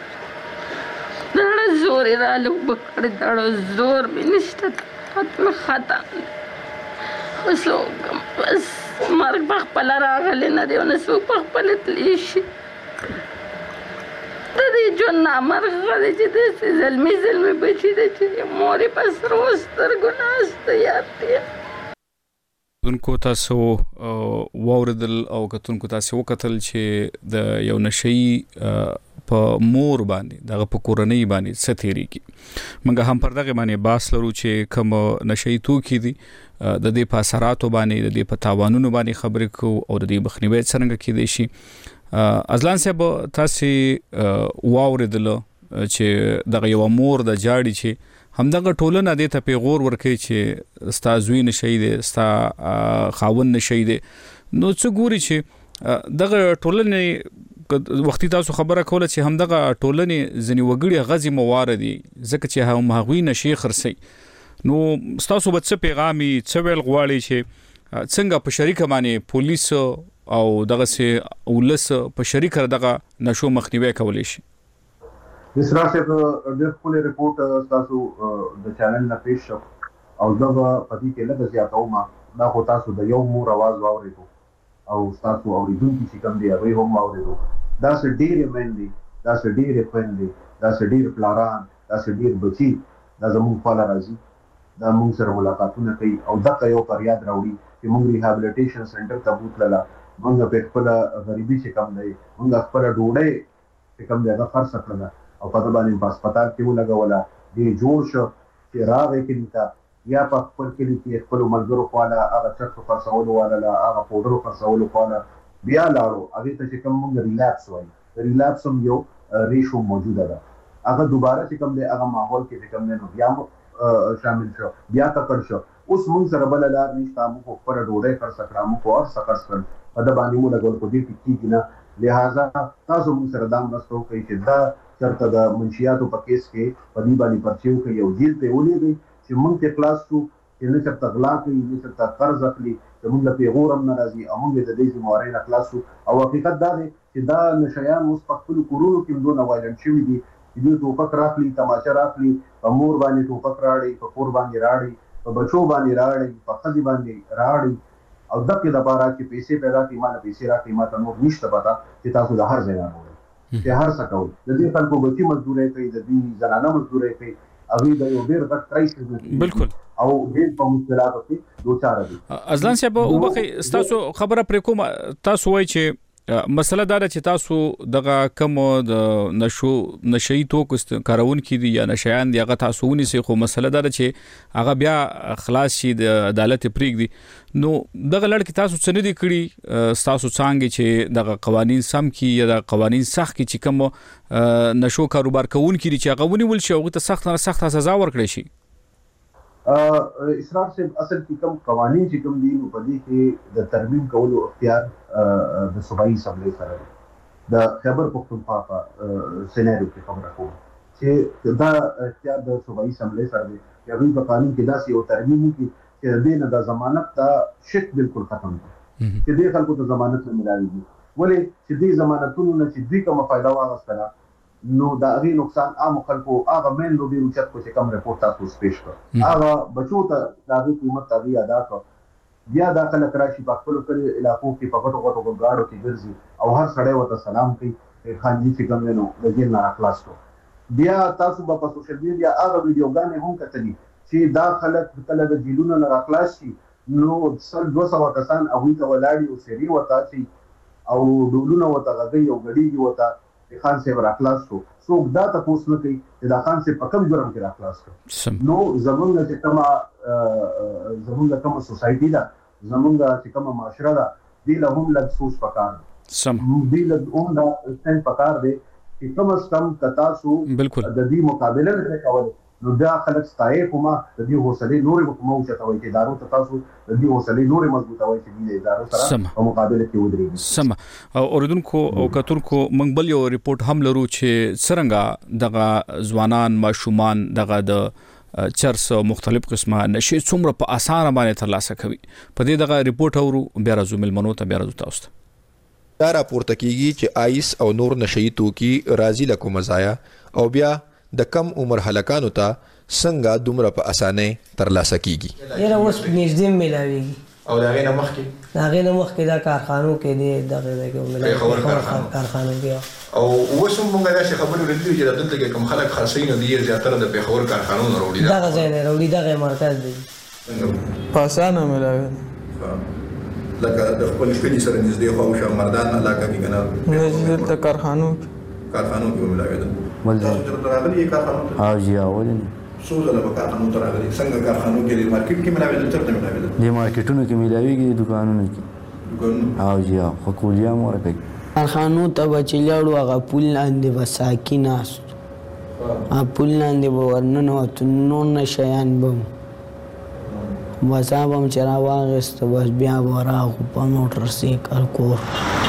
دړه زور یې راله اوبه کړې دړه زور مې نشته طاقت مې ختم دی خو څه وکړم بس مرګ په خپله راغلی نه دی او نه څوک په خپله تللی شي د دې ژوند نامرغه دی چې داسې زلمي زلمي بچي دی چې مور یې په سرو سترګو ناسته یاد دی. کتونکو تاسو واوریدل او کتونکو تاسو وکتل چې د یو نشئی په مور باندې دغه په کورنۍ باندې څه تیریږي. موږ هم پر دغه باندې باس لرو چې کوم نشئی توکي دي د دې په اثراتو باندې د دې په تاوانونو باندې خبرې کوو او د دې مخنیوي څنګه کېدای شي. ازلان صاحب تاسو واوریدل چې دغه یو مور د جاړي چې همدغه ټولنه د ته پیغور ورکړي چې ستا زوی نشي دي ستا خاون نشي دي نو څه ګوري چې دغه ټولنه وختي تاسو خبره کوله چې همدغه ټولنه ځنی وګړي غزي مواردي ځکه چې هم هغوی نشي خرسي نو تاسو به څه پیغامي څه ویل غواړي چې څنګه په شریک باندې پولیس او دغه سي ولس په شریک دغه نشو مخنیوي کولای شي. اس طرح سے ډېر خپل ریپورت تاسو د چینل نه پیښ شو او دا پدې کې لږ زیاتوم دا خو تاسو د یو مور आवाज واورېدو او تاسو اوریدونکو چې کوم دی هغه هم واورېدو دا څه ډېر مېندې دا څه ډېر خويندې دا څه ډېر پلاران دا څه ډېر بچي دا زموږ په لار راځي دا موږ سره ملاقاتونه کوي او دا یو فریاد راوړي چې موږ ریهابلیټیشن سنټر ته بوتلله موږ په خپل غریبي چې کوم دی موږ خپل ډوډۍ چې کوم دی هغه خرڅ کړله او په دې باندې په هسپتال کې ولګوله دې جوړ شو چې راغی کلی ته یا په خپل کلی کې خپل ملګرو خواله هغه چرته خرڅولو والا هغه پوډرو خرڅولو خواله بیا لاړو هغه ته چې کوم موږ ریلیکس وایي ریلیکس هم یو ریشو موجوده ده هغه دوباره چې کوم دی هغه ماحول کې چې کوم دی نو بیا شامل شو بیا تکړ شو اوس موږ سره بل لار نشته، موږ خپل ډوډۍ خرڅ کړه، موږ اور څه خرڅ کړ په د باندې موږ لګول په دې کې کېږي نه. لہذا تاسو موږ سره دا مرسته وکړئ چې دا چېرته د منشیاتو په کیس کې په دې باندې پرچې وکړئ او جیل ته یې ولېږئ چې موږ ته خلاص کړو، چې نه چېرته غلا کوي، نه چېرته قرض اخلي، چې موږ له پیغور هم نه راځي او موږ د دې ذمهوارۍ نه خلاص کړو. او حقیقت دا دی چې دا نشیان اوس په خپلو کورونو کې هم دونه وایلنټ شوي دي چې دوی ټوپک راخلي، تماچه راخلي، په مور باندې ټوپک راړي، په کور باندې راړي، په بچو باندې راړي، په ښځې باندې راړي، او دغې دپاره چې پیسې پیدا کړي، ما نه پیسې راکړي، ما ته نور نشته پته چې تاسو د هر ځای نه راوړئ، چې هر څه کوئ. د دې خلکو بچي مزدورۍ کوي، د دې زنانه مزدورۍ کوي، هغوی د یو ډېر غټ کرایسس بالکل او ډېر په مشکلاتو کې دوچاره دي. ازلان صاحب وبخښئ، ستاسو خبره پرې کوم، تاسو وایئ چې مسله دا ده چې تاسو دغه کوم د نشو نشئی توکو کارونکي دي یا نشیان دي هغه تاسو ونیسئ، خو مسله دا ده چې هغه بیا خلاص شي، د عدالت پرېږدي. نو دغه لړ کې تاسو څه نه دي کړي، ستاسو څانګې چې دغه قوانین سم کړي یا د قوانین سخت کړي چې کوم نشو کاروبار کوونکي دي چې هغه ونیول شي، هغوی ته سخت نه سخت سزا ورکړی شي؟ اسراف صاحب اصل کې کوم قوانین چې کوم دي نو په دې کې د ترمیم کولو اختیار د صوبایي اسمبلی سره دی. د خیبر پښتونخوا په سیناریو کې خبره کوم چې دا اختیار د صوبایي اسمبلی سره دی چې هغوی په قانون کې داسې یو ترمیم وکړي چې د دې نه د ضمانت دا شک بالکل ختم کړي، چې دې خلکو ته ضمانت نه ملاویږي. ولې چې دې ضمانتونو نه چې دوی کومه فایده واخیستله نو د هغې نقصان عامو خلکو هغه مین نو ډېر اوچت کړو چې کوم رپورټ تاسو اوس پیش کړ، هغه بچو ته د هغې قیمت هغې ادا کړ. بیا دا خلک راشي په خپلو کلیو علاقو کې په غټو غټو ګاډو کې ګرځي او هر سړی ورته سلام کوي، خانجي چې کوم دی نو د جیل نه راخلاص کړو. بیا تاسو به په سوشل میډیا هغه ویډیوګانې هم کتلي چې دا خلک کله د جیلونو نه راخلاص شي نو سل دوه سوه کسان هغوی ته ولاړي او سیرې ورته اچوي او ډولونه ورته غږوي او ګډېږي ورته چې خان صاحب راخلاص شو. څوک دا تپوس نه کوي چې دا خان صاحب په کوم جرم کې راخلاص کړو. نو زمونږ چې کومه زمونږ کومه سوسایټي ده، زمونږ چې کومه معاشره ده، دې له هم لږ سوچ پکار دی، دې له هم دا سټینډ پکار دی چې کم از کم که تاسو د دې مقابله نه کوئ نو دا خلک ستایي، خو ما د دې حوصلې نورې مه اوچتوئ چې ادارو ته تاسو د دې حوصلې نورې مضبوطوئ چې دوی د ادارو سره په مقابله کې ودرېږي. سمه. اوریدونکو او کتونکو موږ بل یو رپورټ هم لرو چې څرنګه دغه ځوانان ماشومان دغه د چرس مختلف قسمه نشي څومره په اسانه باندې ترلاسه کوي. په دې دغه رپورټ اورو، بیا راځو ملمنو ته، بیا راځو تاسو ته. دا راپورته کیږي چې آیس او نور نشئی توکي راځي لکه مزایا او بیا د کم عمر هلکانو ته څنګه دومره په اسانۍ ترلاسه کیږي. یاره اوس نږدې ملاویږي او د هغې نه مخکې د هغې نه مخکې دا کارخانو کې دی، دغې ځای کې ملاویږي کارخانو کې. او اوس هم موږ داسې خبرې اورېدلي چې دلته کې کوم خلک خرڅوي نو دوی زیاتره د پېښور کارخانو نه راوړي، دغه ځای نه راوړي، دغه مرکز دی په اسانه ملاوي لکه د خپل کلي سره نږدې خواوشا مردان علاقه کې که نه دلته کارخانو کې کارخانو کې به ملاوېدل. تاسو چېرته راغلي یې کارخانو ته؟ او جی اولې نه څو ځله به کارخانو ته راغلي؟ څنګه کارخانو کې د مارکیټ کې ملاوېدل؟ چېرته ملاوېدل؟ دې مارکیټونو کې ملاوېږي، دکانونو کې. دکانونو؟ او جی خو کولیا هم ورکوي. کارخانو ته به چې لاړو هغه پول لاندې به ساکي ناست، هغه پول لاندې به ورننوتو، نور نشیان به م بس هغه به م چې راواخېسته بس بیا به راغلو په موټر سایکل کور.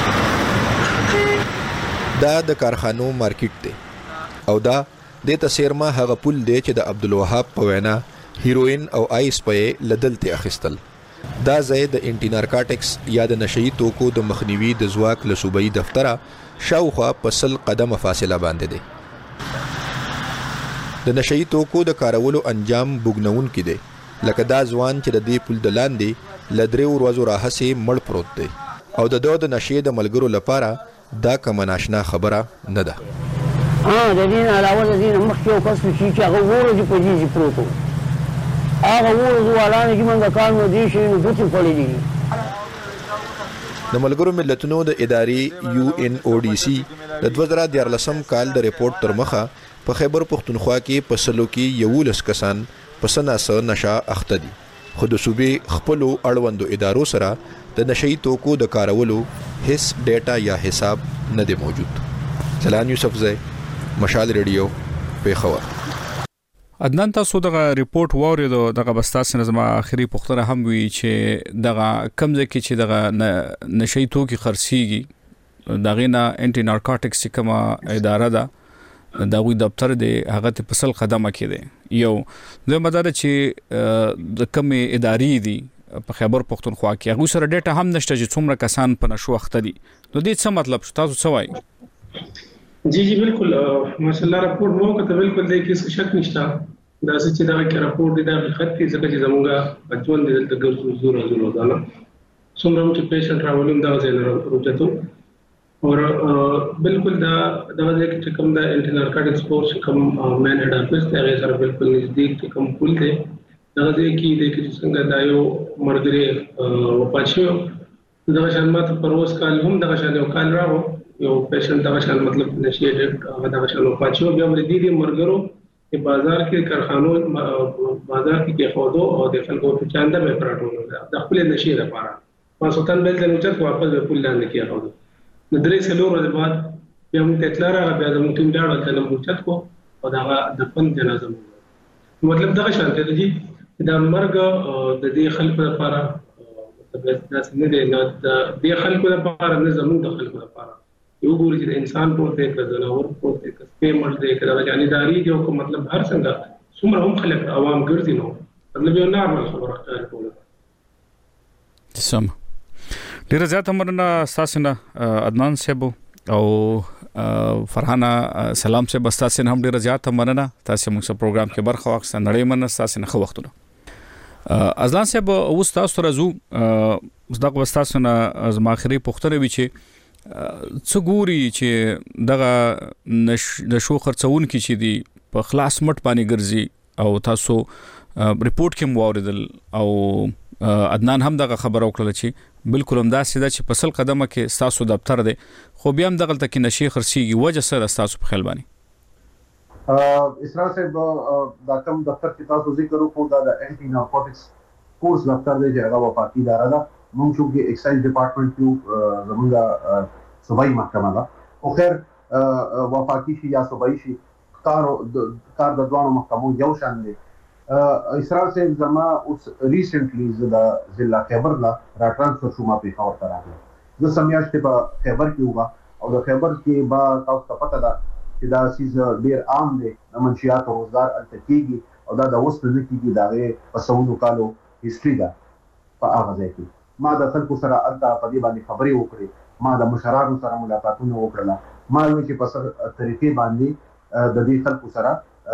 دا د کارخانو مارکیټ دی او دا د ته سیرما هغه پول دی چې د عبدالوهاب په وینا هیروین او آیس په لدلته اخیستل. دا ځای د انټي نارکاټکس یا د نشئی توکو د مخنیوي د ځواک له صوبایي دفتره شاوخوا په سل قدمه فاصله باندې دی. د نشئی توکو د کارولو انجام بوګنونکي دی، لکه دا ځوان چې د دې پول د لاندې له دریو ورځو راهسې مړ پروت دی او د ده د نشې د ملګرو لپاره دا کومه ناشنا خبره نه ده. د دې نه علاوه د دې نه مخکې یو کس و چې هغه اووه ورځې په دې ځای پروت و، هغه اووه ورځو والانو چې موږ د کار نو دې شي نو ګوتې خوړلي دي. د ملګرو ملتونو د ادارې یو ان او ډي سي د دوه زره دیارلسم کال د رپورټ تر مخه په خیبر پښتونخوا کې په سلو کې یولس کسان په څه ناڅه نشه اخته دي، خو د صوبې خپلو اړوندو ادارو سره د نشئی توکو د کارولو هیڅ ډیټا یا حساب نه دی موجود. سلام یوسف زئی، مشال ریډیو، پیښور. عدنان تاسو دغه ریپورت واوریدو دغه بستاس نه زما اخري پختره هم وی چې دغه کمزې کې چې دغه نشي توکي خرسيږي دغه نه انټي نارکوټکس کومه اداره ده دغه دفتر دی هغه ته پسل قدمه کې دی یو د مدار چې د کومه ادارې دي په خیبر پختونخوا کې هغه سره ډیټا هم نشته چې څومره کسان په نشو وخت دي نو دې څه مطلب تاسو څه وایي جی جی بالکل ماشاءالله راپور مو کته بالکل دې کې څه شک نشته دا چې دا کې راپور دی دا حقیقت کې ځکه چې زموږه بچون دي د ګرځو زور زور دا څومره چې پیشنټ راولم دا ځای راوچتو او بالکل دا دا چې کوم دا انټي نارکوټکس فورس کوم مین هډ افیس ته هغه سره بالکل نږدې کې کوم پول دی دا ځکه کې د کې څنګه دا یو مرګري وپاشو دا شان ماته پروس کال هم دا شان یو کال راو یو پیشنټ دا شان مطلب نشیټ هغه دا شان وپاشو بیا ور دي دي مرګرو په بازار کې کارخانو بازار کې کې خودو او د خلکو په چاندا به پراټو د خپل نشي لپاره ما سلطان بیل د نوچت واپس په پول لاندې کې راوړو د درې سلو ورځې بعد بیا موږ ته اطلاع راغله بیا موږ ټیم ډاډ ته نوچت کو او دا د فن جنازه مطلب دا شانته دي دا مرګ د دې خلکو لپاره مطلب دا څنګه دی نو د دې خلکو لپاره نه زموږ د خلکو لپاره یو ګوري چې انسان په دې کې ځناور په دې کې سپې مړ دې کې دا جانیداری دی او مطلب هر څنګه څومره هم خلک عوام ګرځي نو مطلب یو نارمل خبره ښکاري ټول سم ډیر زیات مننه تاسو نه عدنان صاحب او فرحانه سلام صاحب تاسو نه هم ډیر زیات مننه تاسو موږ په پروګرام کې برخه واخیسته نړۍ مننه تاسو نه خو وختونه ازلان صاحب اوس تاسو راځو زدق تاسو نه زما اخري پختره وی چې څه ګوري چې دغه د شو خرڅون کې چې دی په خلاص مټ باندې ګرځي او تاسو ریپورت کې موریدل او عدنان هم دغه خبر او کړل چې بالکل هم دا سیده چې پسل قدمه کې تاسو دفتر دی خو بیا هم دغه تکي نشي خرسيږي وجه سره تاسو په خیال باندې اسرا صاحب دا کوم دفتر چې تاسو ذکر وکړو دا د انټي نارکوټکس کورس دفتر دی چې هغه وفاقي اداره ده موږ چې د ایکسایز ډپارټمنټ کې زموږ صوبایي محکمه ده او خیر وفاقي شي یا صوبایي شي کار کار د دوه محکمو یو شان دي اسرار صاحب زما اوس ریسنټلی د ضلع خیبر لا را ټرانسفر شوم په خبر تر راغله زه سمیاشتې په خیبر کې وګا او د خیبر کې با تاسو ته پته ده چې دا سیز ډیر عام دي د منشيات او روزګار التکیږي او دا د اوس په ځکه دا په سونو کالو هیستوري ده په هغه ځای کې ما د خلکو سره الته په دې باندې خبرې وکړې ما د مشرانو سره ملاقاتونه وکړل ما وی چې په طریقې باندې د دې خلکو سره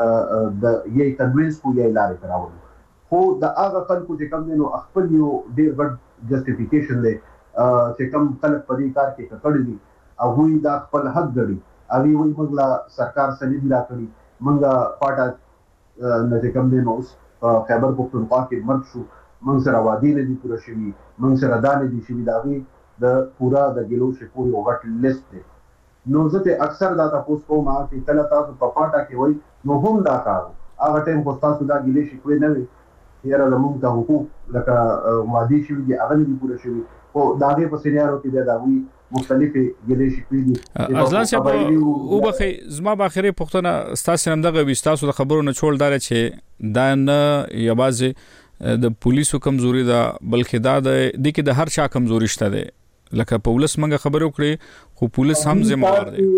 د یي کنوینس کو یي لارې راوړو خو د هغه خلکو چې کوم نو خپل یو ډیر غټ جسټیفیکیشن دی چې کوم خلک په دې کار کې کړی دي او هغوی دا خپل حق ګڼي هغوی وایي موږ له سرکار سلیب راکړي موږ پاټه نه چې کوم دی نو اوس په خیبر پښتونخوا کې مرګ شو موږ سره وادي نه دي پوره شوي موږ سره دا نه دي شوي د هغوی د پوره د ګیلو شکو یو غټ لیست دی نو زه ته اکثر دا تاسو کوم چې کله تاسو په پاټه کې وایي نو هم دا کار هغه ټایم خو تاسو دا ګیلې شکوې نه وي یاره زموږ ته حقوق لکه وادي شوي دي هغه نه دي پوره شوي خو د هغې په سینیارو کې بیا د هغوی مختلفې ګیلې شکوې دي ازلان صاحب وبخئ زما به اخري پوښتنه ستاسو هم دغه وي ستاسو د خبرو نه چول داره چې دا نه یوازې د پولیسو کمزوري ده بلکې دا د دې کې د هر چا کمزوري شته ده لکه په ولس منګه خبرو کړې خو پولیس هم ذمہوار دي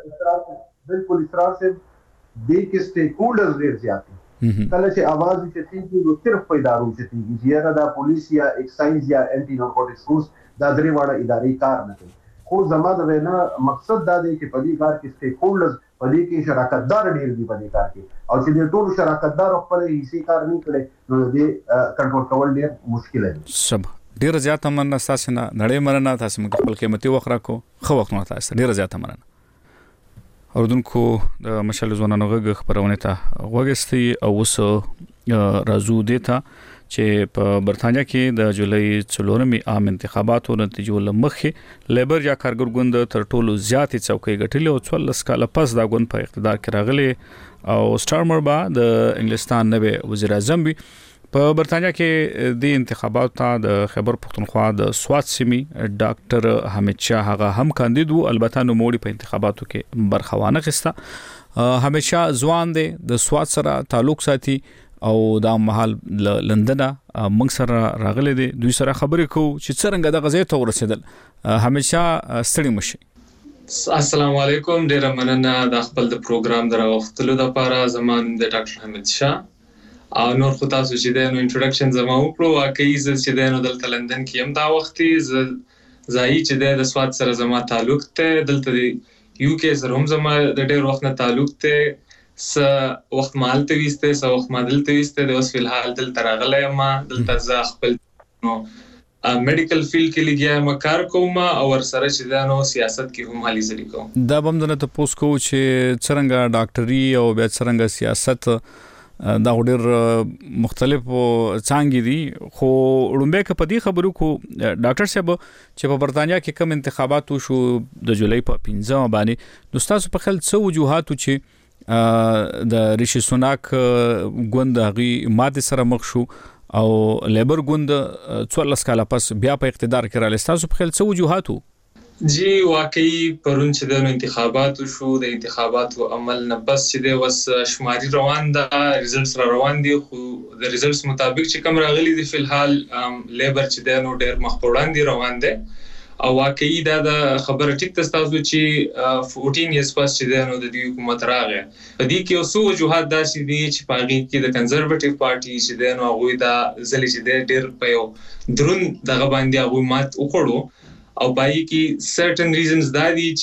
بالکل اسرار سے دې کې سټیک هولډرز ډېر زیات دي کله چې आवाज چتیږي نو صرف پیدارو چتیږي چې دا پولیس یا ایکسایز یا انټي نارکوټکس فورس دا درې واړه ادارې کار نه کوي خو زما د وینا مقصد دا دی چې په دې کار کې سټیک هولډرز په دې کې شراکت دار ډېر دي په دې کار کې او چې د ټول شراکت دار خپل هیڅ کار نه کړي نو دې کنټرول کول ډېر مشکل دی سب ډیر زیات مننه تاسو نه نړۍ مننه تاسو موږ خپل قیمتي وخت راکو خو وخت نو تاسو ډیر زیات مننه اوردونکو د مشال ځوانانو غږ خبرونه ته وګستي او وس رازو دیتا چې په برتانیا کې د جولای څلورمې عام انتخاباتو نتیجو لمخې لیبر یا کارګر ګوند تر ټولو زیاتې څوکۍ ګټلې او څوارلس کاله پس دا ګوند په اقتدار کې راغلی او سټارمر با د انګلستان نوې وزیر اعظم وي په برتانیا کې د انتخاباتو ته د خیبر پښتونخوا د سوات سیمې ډاکټر حمید شاه هغه هم کاندید وو البته نو موړي په انتخاباتو کې برخه وانه غسته همیشه ځوان دی د سواد سره تعلق ساتي او دا مهال لندن موږ سره راغلي دي دوی سره خبرې کوو چې څنګه د غزې ته ورسېدل. همیشه ستړي مشي. السلام علیکم، ډیره مننه د خپل د پروګرام دراوختلو د لپاره. زمان د ډاکټر حمید شاه او نور خو تاسو چې د نو انټروډکشن زما وکړو. واقعي ز چې د نو دلته لندن کې هم دا وختي ز زای چې د سواد سره زما تعلق ته دلته یو کې سره هم زما د ډیر وخت نه تعلق ته س وخت مال ته وسته س وخت ما دلته وسته د اوس فلحال دلته راغلی ما دلته ز خپل نو میډیکل فیلډ کې لګیا ما کار کوم او ور سره چې دا نو سیاست کې هم حالي زری کوم. دا بم دنه ته پوس کو چې څنګه ډاکټري او بیا څنګه سیاست دا ډېر مختلف څنګه دي. خو لومبه کې پدې خبرو کو ډاکټر صاحب چې په برتانیا کې کوم انتخابات شو د جولای په پنځمه باندې نو تاسو په خل څو وجوهات چې د ریشي سوناک ګوند غي ماده سره مخ شو او لیبر ګوند څوارلس کاله پس بیا په اقتدار کې راځي. تاسو په خل څه وجوهاتو؟ جی واقعي پرون چې د انتخاباتو شو د انتخاباتو عمل نه بس چې د وس شماري روان ده ریزلټس را روان دي خو د ریزلټس مطابق چې کوم راغلي دي فلحال لیبر چې د نو ډېر مخپوړان دي روان دي او واقعي دا د خبره ټیک تاسو چې چودہ ایرز پس چې د نو د حکومت راغی په دې کې اوسو وجوهات داسې دي چې پاغي کې د کنزرویټیو پارټي چې د نو غوي دا ځلې چې د ډېر په یو درون دغه باندې هغه مات وکړو او پای کې سرټن ریزنز دا دي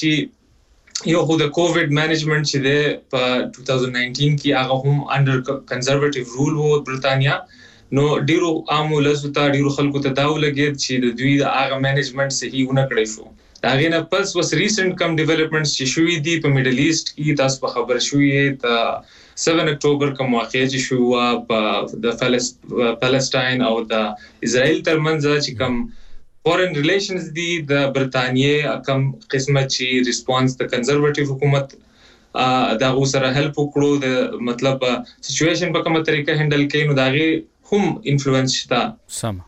چې یو خو د کووډ مینجمنت چې د په دوه هزار نولس کې هغه هم انډر کنزرویټیو رول وو برتانیا نو ډیرو عام ولسو ته ډیرو خلکو ته دا ولګید چې د دوی د هغه مینجمنت صحیح ونه کړی شو. دا غینه پس وس ریسنت کم ډیولپمنټس چې شوې دي په میډل ایست کې تاسو په خبر شوې ته سبعه اکتوبر کوم واقعي چې شو په د فلسطین او د اسرائیل ترمنځ چې کوم فورن ریلیشنز دي د برتانیې کوم قسمه چې ریسپانس د کنزرویټیو حکومت دا غو سره هیلپ وکړو د مطلب سچويشن په کومه طریقه هندل کړي نو داغه هم انفلوئنس شتا سم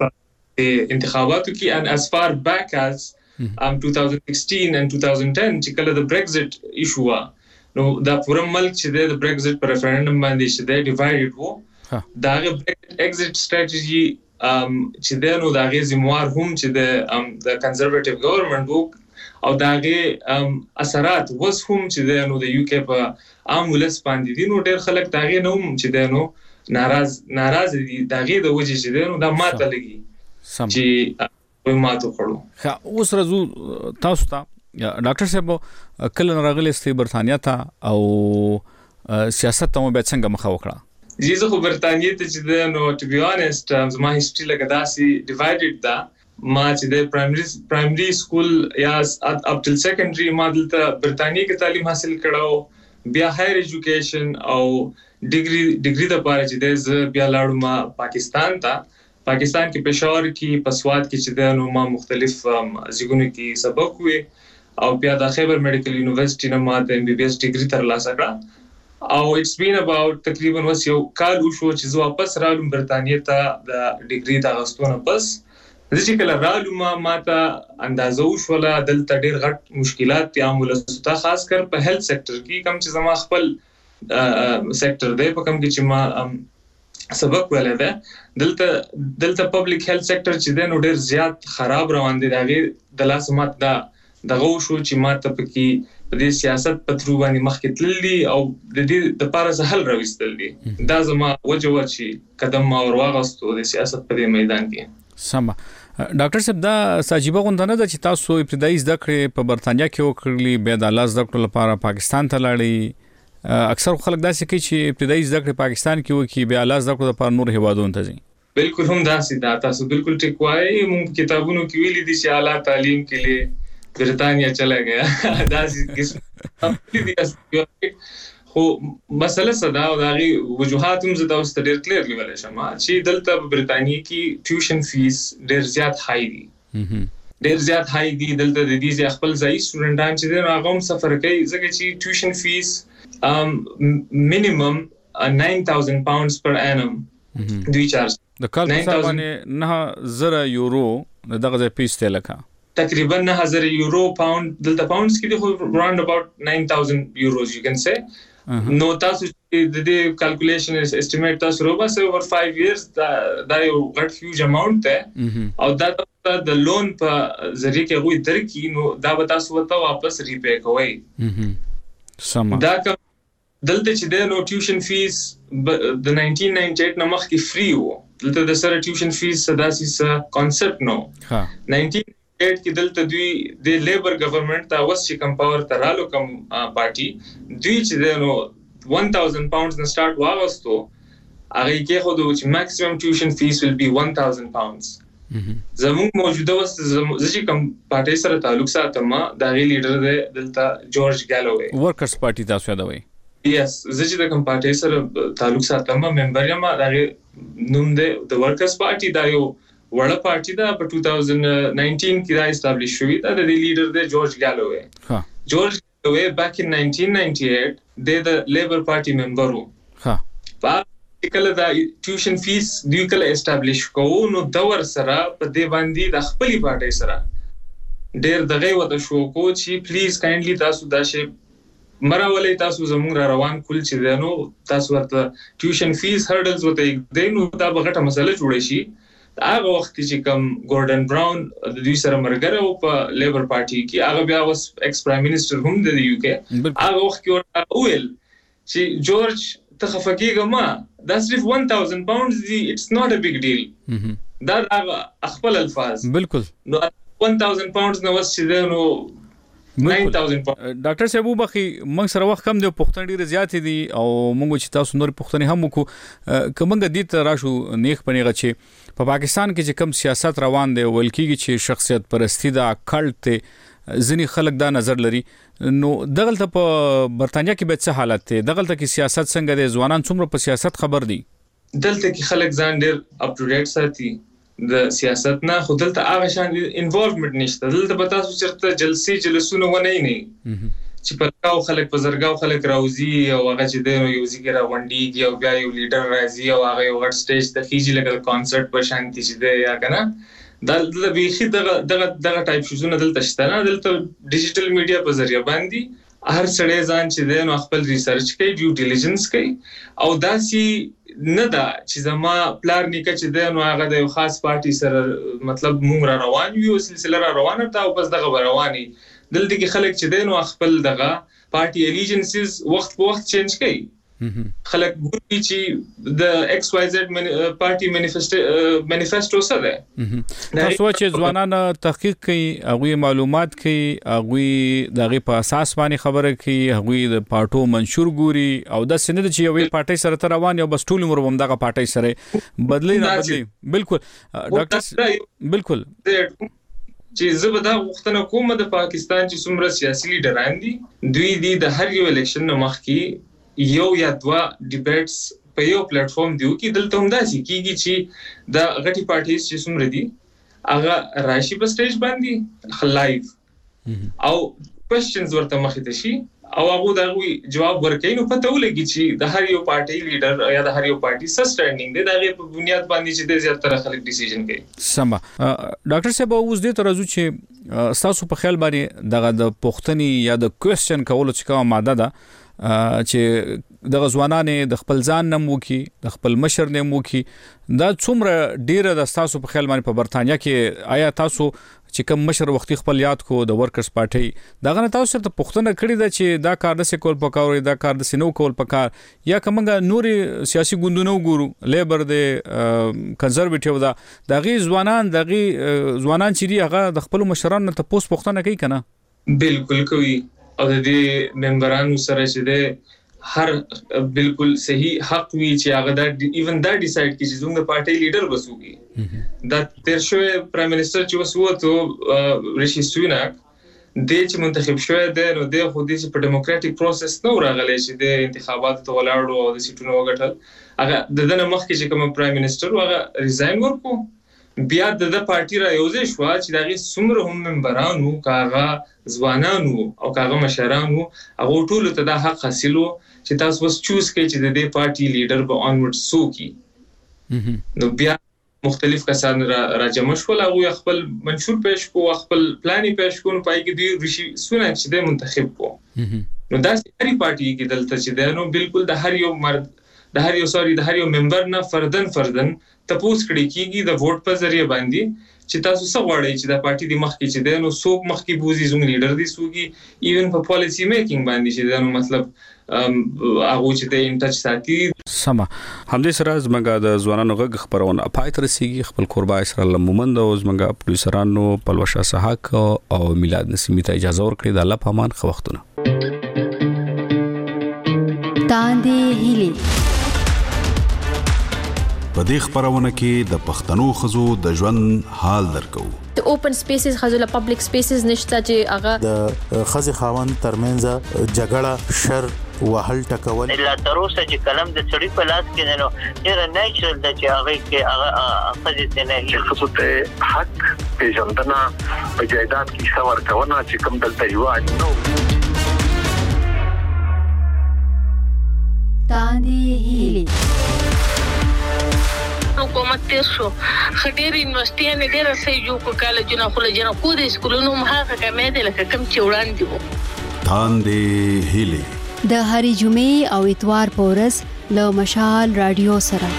انتخاباتو کې ان as far back as um twenty sixteen and twenty ten چې کله د برگزټ ایشو وا نو دا پوره ملک چې د برگزټ پر ریفرندم باندې چې د ډیوایډډ وو دا غ ایگزټ سټریټجی um چې د نو دا غ زموار هم چې د د کنزرویټیو ګورنمنت وو او دا غ اثرات وس هم چې د نو د یو کې په عام ولس باندې دي نو ډېر خلک دا غ نو چې د نو ناراض ناراض دي دغه د وجه چې دنو دا ماته لګي چې په ماتو کړو. ها اوس راځو تاسو ته ډاکټر صاحب کله راغلی استي برتانیا ته او سیاست ته مو به څنګه مخه وکړه؟ جی زه خو برتانیا ته چې دنو ټو بي اونست زما هیستوري لکه داسي ډیوایډډ دا ما چې د پرایمري پرایمري سکول یا اپ ټل سیکنډري ما دلته برتانیا کې تعلیم حاصل کړو بیا هایر ایجوکیشن او ډیګري ډیګري د پاره چې د بیا لاړم پاکستان ته پاکستان کې پېښور کې پسواد کې چې د نو ما مختلف ځګونو کې سبق وې او بیا د خیبر میډیکل یونیورسيټي نه ما د ام بي بي اس ډیګري ترلاسه کړه او اټس بین اباوت تقریبا وس یو کال وشو چې زه واپس رالم برتانیا ته د ډیګري د غستونه پس د چې کله رالم ما ته اندازو شوله دلته ډېر غټ مشکلات تعامل ته خاص کر په هیلث سېکټر کې کوم چې زما خپل سېکټر دی په کوم کې چې ما سبق ویل دی دلته دلته پبلک هیلث سېکټر چې دی نو ډېر زیات خراب روان دي دغه د لاسمات دا دغه شو چې ما ته پکې په دې سیاست په ترو باندې مخکې تللی او د دې د پاره حل راوستل دي دا زما وجه و چې قدم ما ور واغستو د سیاست په دې میدان کې. سم ډاکټر صاحب دا ساجيبه غوندنه د چې تاسو ابتدایي زده کړې په برتانیا کې وکړلې بیا د لاس زده کړو لپاره پاکستان ته لاړې اکثر خلک داسې کوي چې ابتدایي زده کړې پاکستان کې وکړي بیا لاس زده کړو لپاره نور هیوادونو ته ځي. بالکل هم داسې دا تاسو بالکل ټیک وایي موږ کتابونو کې ویلي دي چې اعلی تعلیم کې لیے برتانیا چلا گیا داسې خو مسله صدا او دغه وجوهات هم زده اوس ډېر کلیرلی ویل شم چې دلته په برتانیا کې ټیوشن فیس ډېر زیات هاي دي ډېر زیات هاي دي دلته د دې خپل ځای سټوډنټان چې د هغه هم سفر کوي ځکه چې ټیوشن فیس um minimum uh, nine thousand pounds per annum دوی چارج د کال په باندې نه زره یورو دغه ځای پیسې لکه تقریبا نه هزار یورو پاوند دلته پاوندز کې دی around about nine thousand euros you can say نو تاسو د دې کیلکولیشن اسټیمیټ تاسو روباسه اوور five years دا دا یو غټ هیوج اماونت ده او دا د لون په ذریعہ کې غوي درکې نو دا به تاسو ورته واپس ریپے کوئ سم دا دلته چې د نو ټیوشن فیس د nineteen ninety-eight نمخ کې فری وو دلته د سره ټیوشن فیس داسې څه کانسپټ نو ها nineteen ninety-eight کې دلته دوی د لیبر ګورنمنت ته اوس چې کم پاور ترالو کم پارټي دوی چې د نو one thousand pounds نه سٹارټ واغستو هغه کې خو د ماکسیمم ټیوشن فیس will be one thousand pounds زموږ موجوده وس چې کم پارټي سره تعلق ساتم دا غي لیډر دی دلته جورج ګالووي ورکرز پارټي تاسو یادوي یس زه چې د کم پارټي سره تعلق ساتم ممبر یم دا نوم دی د ورکرز پارټي دا یو وړه پارټي دا په two thousand nineteen کې دا اسټابلیش شوی دا د لیډر دی جورج ګالووي ها جورج ګالووي back in nineteen ninety-eight د لیبر پارټي ممبر وو ها په کله دا ټیوشن فیس دوی کله اسټابلیش کوو نو د ور سره په دی باندې د خپل پارټي سره ډېر دغه وته شو کو چې پلیز کایندلی تاسو دا شی مراولې تاسو زموږ را روان کول چې دنو تاسو ورته ټیوشن فیس هرډلز وته دینو دا بغټه مسله جوړې شي هغه وخت چې کوم ګورډن براون د دوی سره مرګره او په لیبر پارټي کې هغه بیا اوس ایکس پرایم منسٹر هم د یو کې هغه وخت کې ورته ویل چې جورج ته خفقېږه ما دا صرف one thousand pounds دی it's not a big deal دا خپل الفاظ بالکل نو one thousand pounds نو وس چې نو nine thousand pounds ډاکټر صاحب وبخي موږ سره وخت کم دی پښتون ډیر زیات دي او موږ چې تاسو نور پښتون هم وکړو کومه د دې راشو نیک پنیغه چې په پاکستان کې چې کم سیاست روان دی ولکېږي چې شخصیت پرستی دا کلټ ته ځنی خلک دا نظر لري نو دغلته په برتانیا کې به څه حالت دی دغلته کې سیاست څنګه دی ځوانان څومره په سیاست خبر دي دلته کې خلک ځان ډیر اپ ټو ډیټ ساتي د سیاست نه خو دلته هغه شان انوالومنت نشته دلته به تاسو چرته جلسې جلسونه ونه نه چې په کاو خلک په زرګاو خلک راوځي او هغه چې د یو ځای را وندي او بیا یو لیډر راځي او هغه یو غټ سټیج ته خيږي لکه کانسرت په شانتي چې دی یا کنه دلته به دغه دغه دغه ټایپ شوزونه دلته شته نه دلته ډیجیټل میډیا په ذریعہ باندې هر سړی ځان چې دی نو خپل ریسرچ کوي ډیو ډیلیجنس کوي او داسي نه دا چې زما پلار نیکه چې دی نو هغه د یو خاص پارټي سره مطلب مونږ را روان یو سلسله را روانه تا او بس دغه رواني دلته کې خلک چې دی نو خپل دغه پارټي الیجنسز وخت په وخت چینج کوي خلک ګوري چې د ایکس واي زد پارټي منیفیسټو منیفیسټو سره تاسو چې ځوانان تحقیق کوي هغه معلومات کوي هغه دغه په اساس باندې خبره کوي هغه د پارټو منشور ګوري او د سند چې یو پارټي سره تر روان یو بس ټول عمر هم دغه پارټي سره بدلی نه بدلی بالکل ډاکټر بالکل چې زه به دا غوښتنه کوم د پاکستان چې څومره سیاسي لیډران دي دوی دي د هر یو الیکشن مخکې یو یا دوا ډیبیټس په یو پلیټ فارم دیو کې دلته هم داسي کیږي چې د غټي پارټیز چې څومره دي هغه راشي په سټیج باندې لایو او کوېسچنز ورته مخې ته شي او هغه دغه جواب ورکړي نو پته ولګي چې د هر یو پارټي لیډر یا د هر یو پارټي سسټینډینګ دی دغه په بنیاد باندې چې د زیاتره خلک ډیسیژن کوي سم ډاکټر صاحب اوس دې تر ازو چې تاسو په خیال باندې دغه د پوښتنې یا د کوېسچن کولو چې کومه ماده ده چې د غزوانانه د خپل ځان نم وکي د خپل مشر نم وکي دا څومره ډیره د تاسو په خیال باندې په برتانیا کې آیا تاسو چې کوم مشر وختي خپل یاد کو د ورکرز پارټي داغه نه تاسو ته پښتنه کړی دا چې دا کار د سیکول پکاوري دا کار د سينو کول پکار یا کومه نوري سیاسي ګوندونو ګورو لیبر د کنزرویټیو دا دغه ځوانان دغه ځوانان چې هغه د خپل مشرانو ته پوس پښتنه کوي کنه بالکل کوي او د دې ممبرانو سره چې د هر بالکل صحیح حق وی چې هغه دا ایون دا ډیسایډ کی چې زموږ پارټي لیډر وسوږي دا تیر شوی پرایم منسٹر چې وسوته ریشي سوناک د چې منتخب شوی دی نو د خو دې چې په ډیموکراټیک پروسس نو راغلی چې د انتخاباتو ته ولاړو او د سیټونو وګټل هغه د دنه مخکې چې کوم پرایم منسٹر هغه ریزاین ورکو بیا د پارټي را یوځای شو چې دغه څومره هم ممبرانو کاغه ځوانانو او کاغه مشرانو هغه ټول ته د حق حاصلو چې تاسو وس چوز کړئ چې د دې پارټي لیډر به اونورډ سو کی نو بیا مختلف کسان را راجمع شول او خپل منشور پېښ کو خپل پلان پېښ کو پای کې دی ریشي سونه چې د منتخب کو نو دا هرې پارټي کې دلته چې دی نو بالکل د هر یو مرد د هر یو سوري د هر یو ممبر نه فردن فردن تپوس کړي کیږي د ووټ په ذریعہ باندې چې تاسو څه غواړئ چې د پارټي د مخ کې چې دی نو څوک مخ کې بوزي زموږ لیډر دی څوک ایون په پالیسی میکینګ باندې چې دی نو مطلب هغه چې د انټچ ساتي سما همدې سره زمګه د ځوانانو غږ خبرونه پای تر سیږي خپل قربا اسرائیل مومند او زمګه پروډوسرانو پلوشا سحق او میلاد نسیمی ته اجازه ورکړي د الله پامان خو وختونه تاندې هلي په دې خبرونه کې د پښتنو خزو د ژوند حال درکو د اوپن سپیسز خزو له پبلک سپیسز نشته چې هغه د خزي خاوند ترمنځ جګړه شر وهل ټکول الا تر اوسه چې کلم د چړې په لاس کې نه ډېر نیچرل د چې هغه کې هغه خزي ته نه هي خصوص ته حق پیژندنه په جایداد کې څور کونه چې کوم دلته یو اجنو تاندې هلي حکومت تیر شو خډیر یونیورسيټي نه ډیر سې جو کو کالجونه خو له جنا کو د سکولونو مهاغه کمې ده لکه کم چې وړاندې وو تاندې هلي د هری جمعې او اتوار پورس له مشال رادیو سره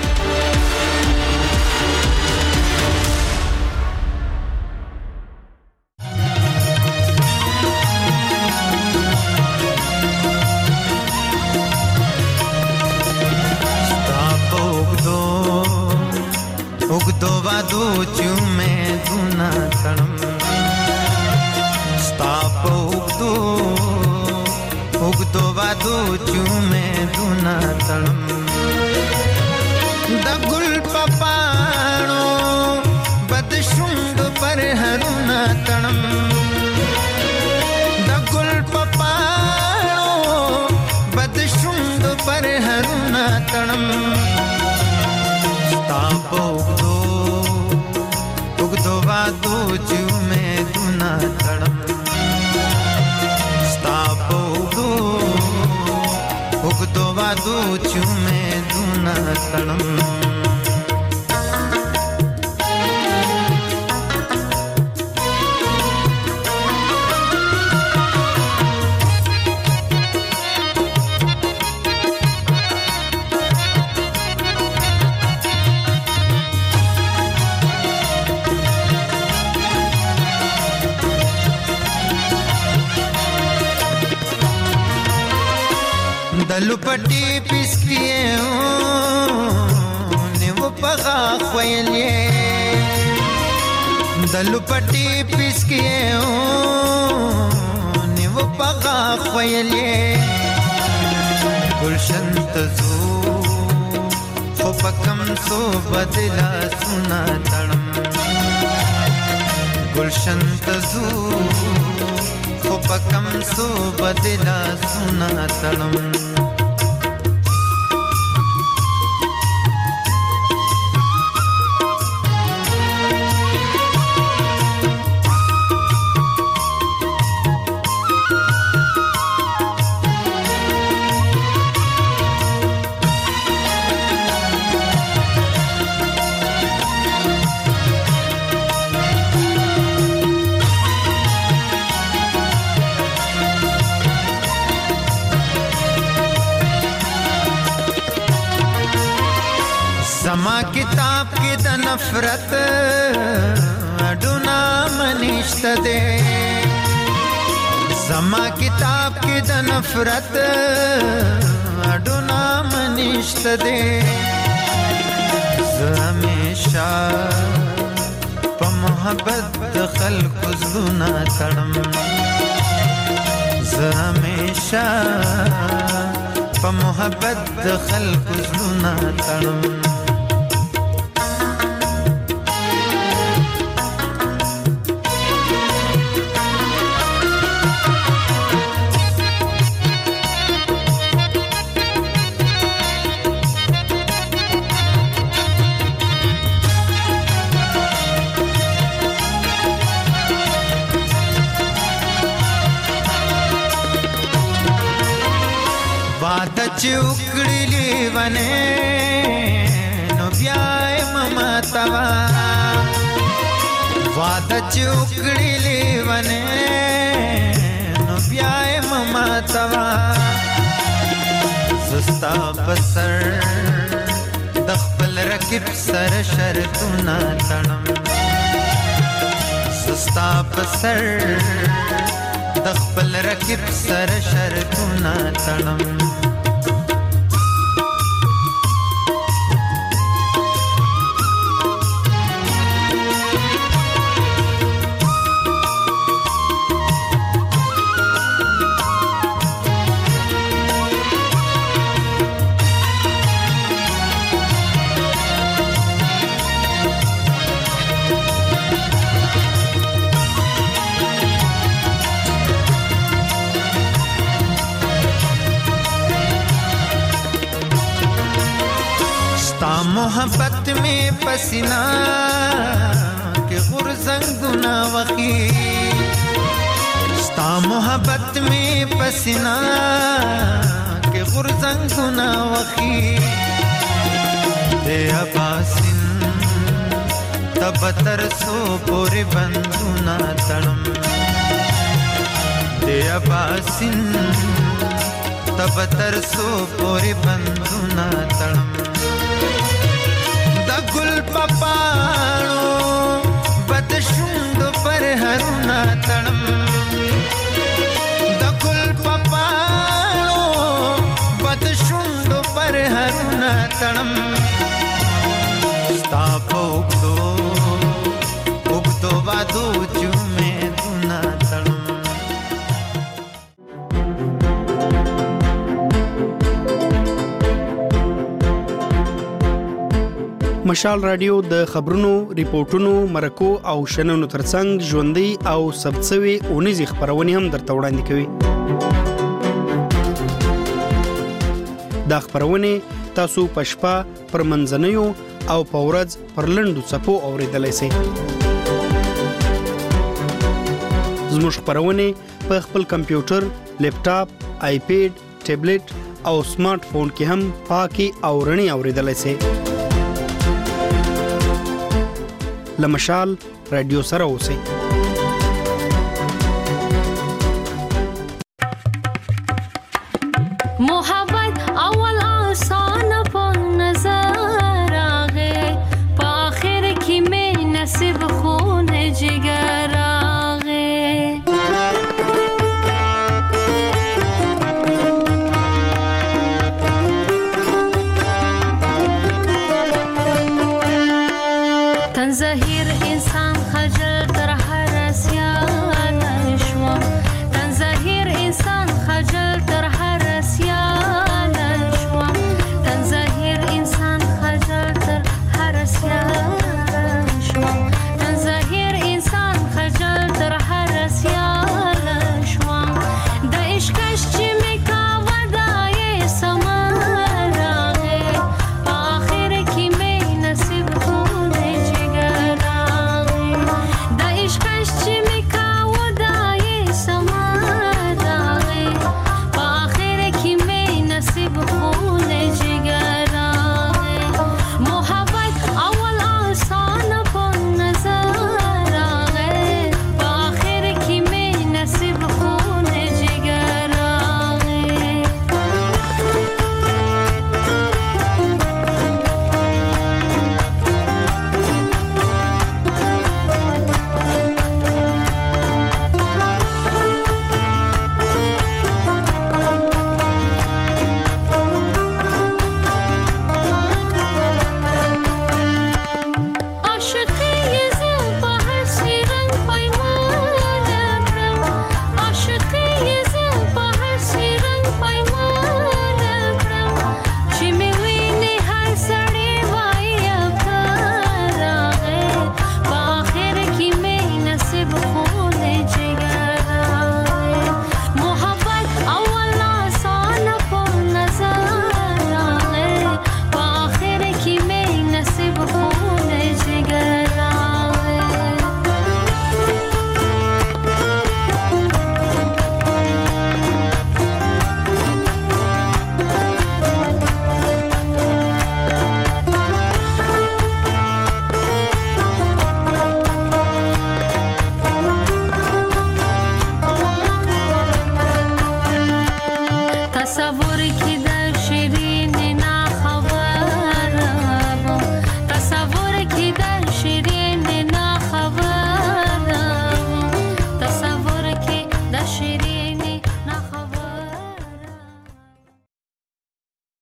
دلپټي پسکیه نیو پغا خویلې دلپټي پسکیه نیو پغا خویلې گلشن تزو خو پکم سو بدلا سنا تړم گلشن تزو خو پکم سو بدلا سنا تړم زما کتاب کې د نفرت اډونا منشت دے زما کتاب کې د نفرت اډونا منشت دے زه همیشه په محبت د خلکو زړونه تړم زه همیشه په محبت د خلکو زړونه تړم چې وکړلې ونه نو بیا ممتا توا واده چوکړی لیونه نو بیا مما توا سستا بسر د خپل رکب سر شرطونه تړم سستا بسر د خپل رکب سر شرطونه تړم मोहब्बत में पसीना के गुरजंग गुना वखी स्ता मोहब्बत में पसीना के गुरजंग गुना वखी दे अबासिन तब तरसो पूरे बंदुना तड़म दे अबासिन तब तरसो पूरे बंदुना तड़म गुल पपाणो बदशुंड पर हरुना तड़म द गुल पपाणो बदशुंड पर हरुना तड़म स्तापो उगदो उगदो वादो जुमे दुना तड़म مشال رادیو د خبرونو، ریپورتونو، مرکو او شننو ترڅنګ ژوندۍ او ثبتسوي اونیزې خبرونه هم درته وړاندې کوي. دا خبرونه تاسو په شپه پر منځنیو او په ورځ پر لنډو څپو اوریدلای شئ. زموږ خبرونه په خپل کمپیوټر، لیپټاپ، آیپیډ، ټابلیټ او سمارټ فون کې هم پاکي او رڼي اوریدلای شئ. لمشال رادیو سره اوسئ.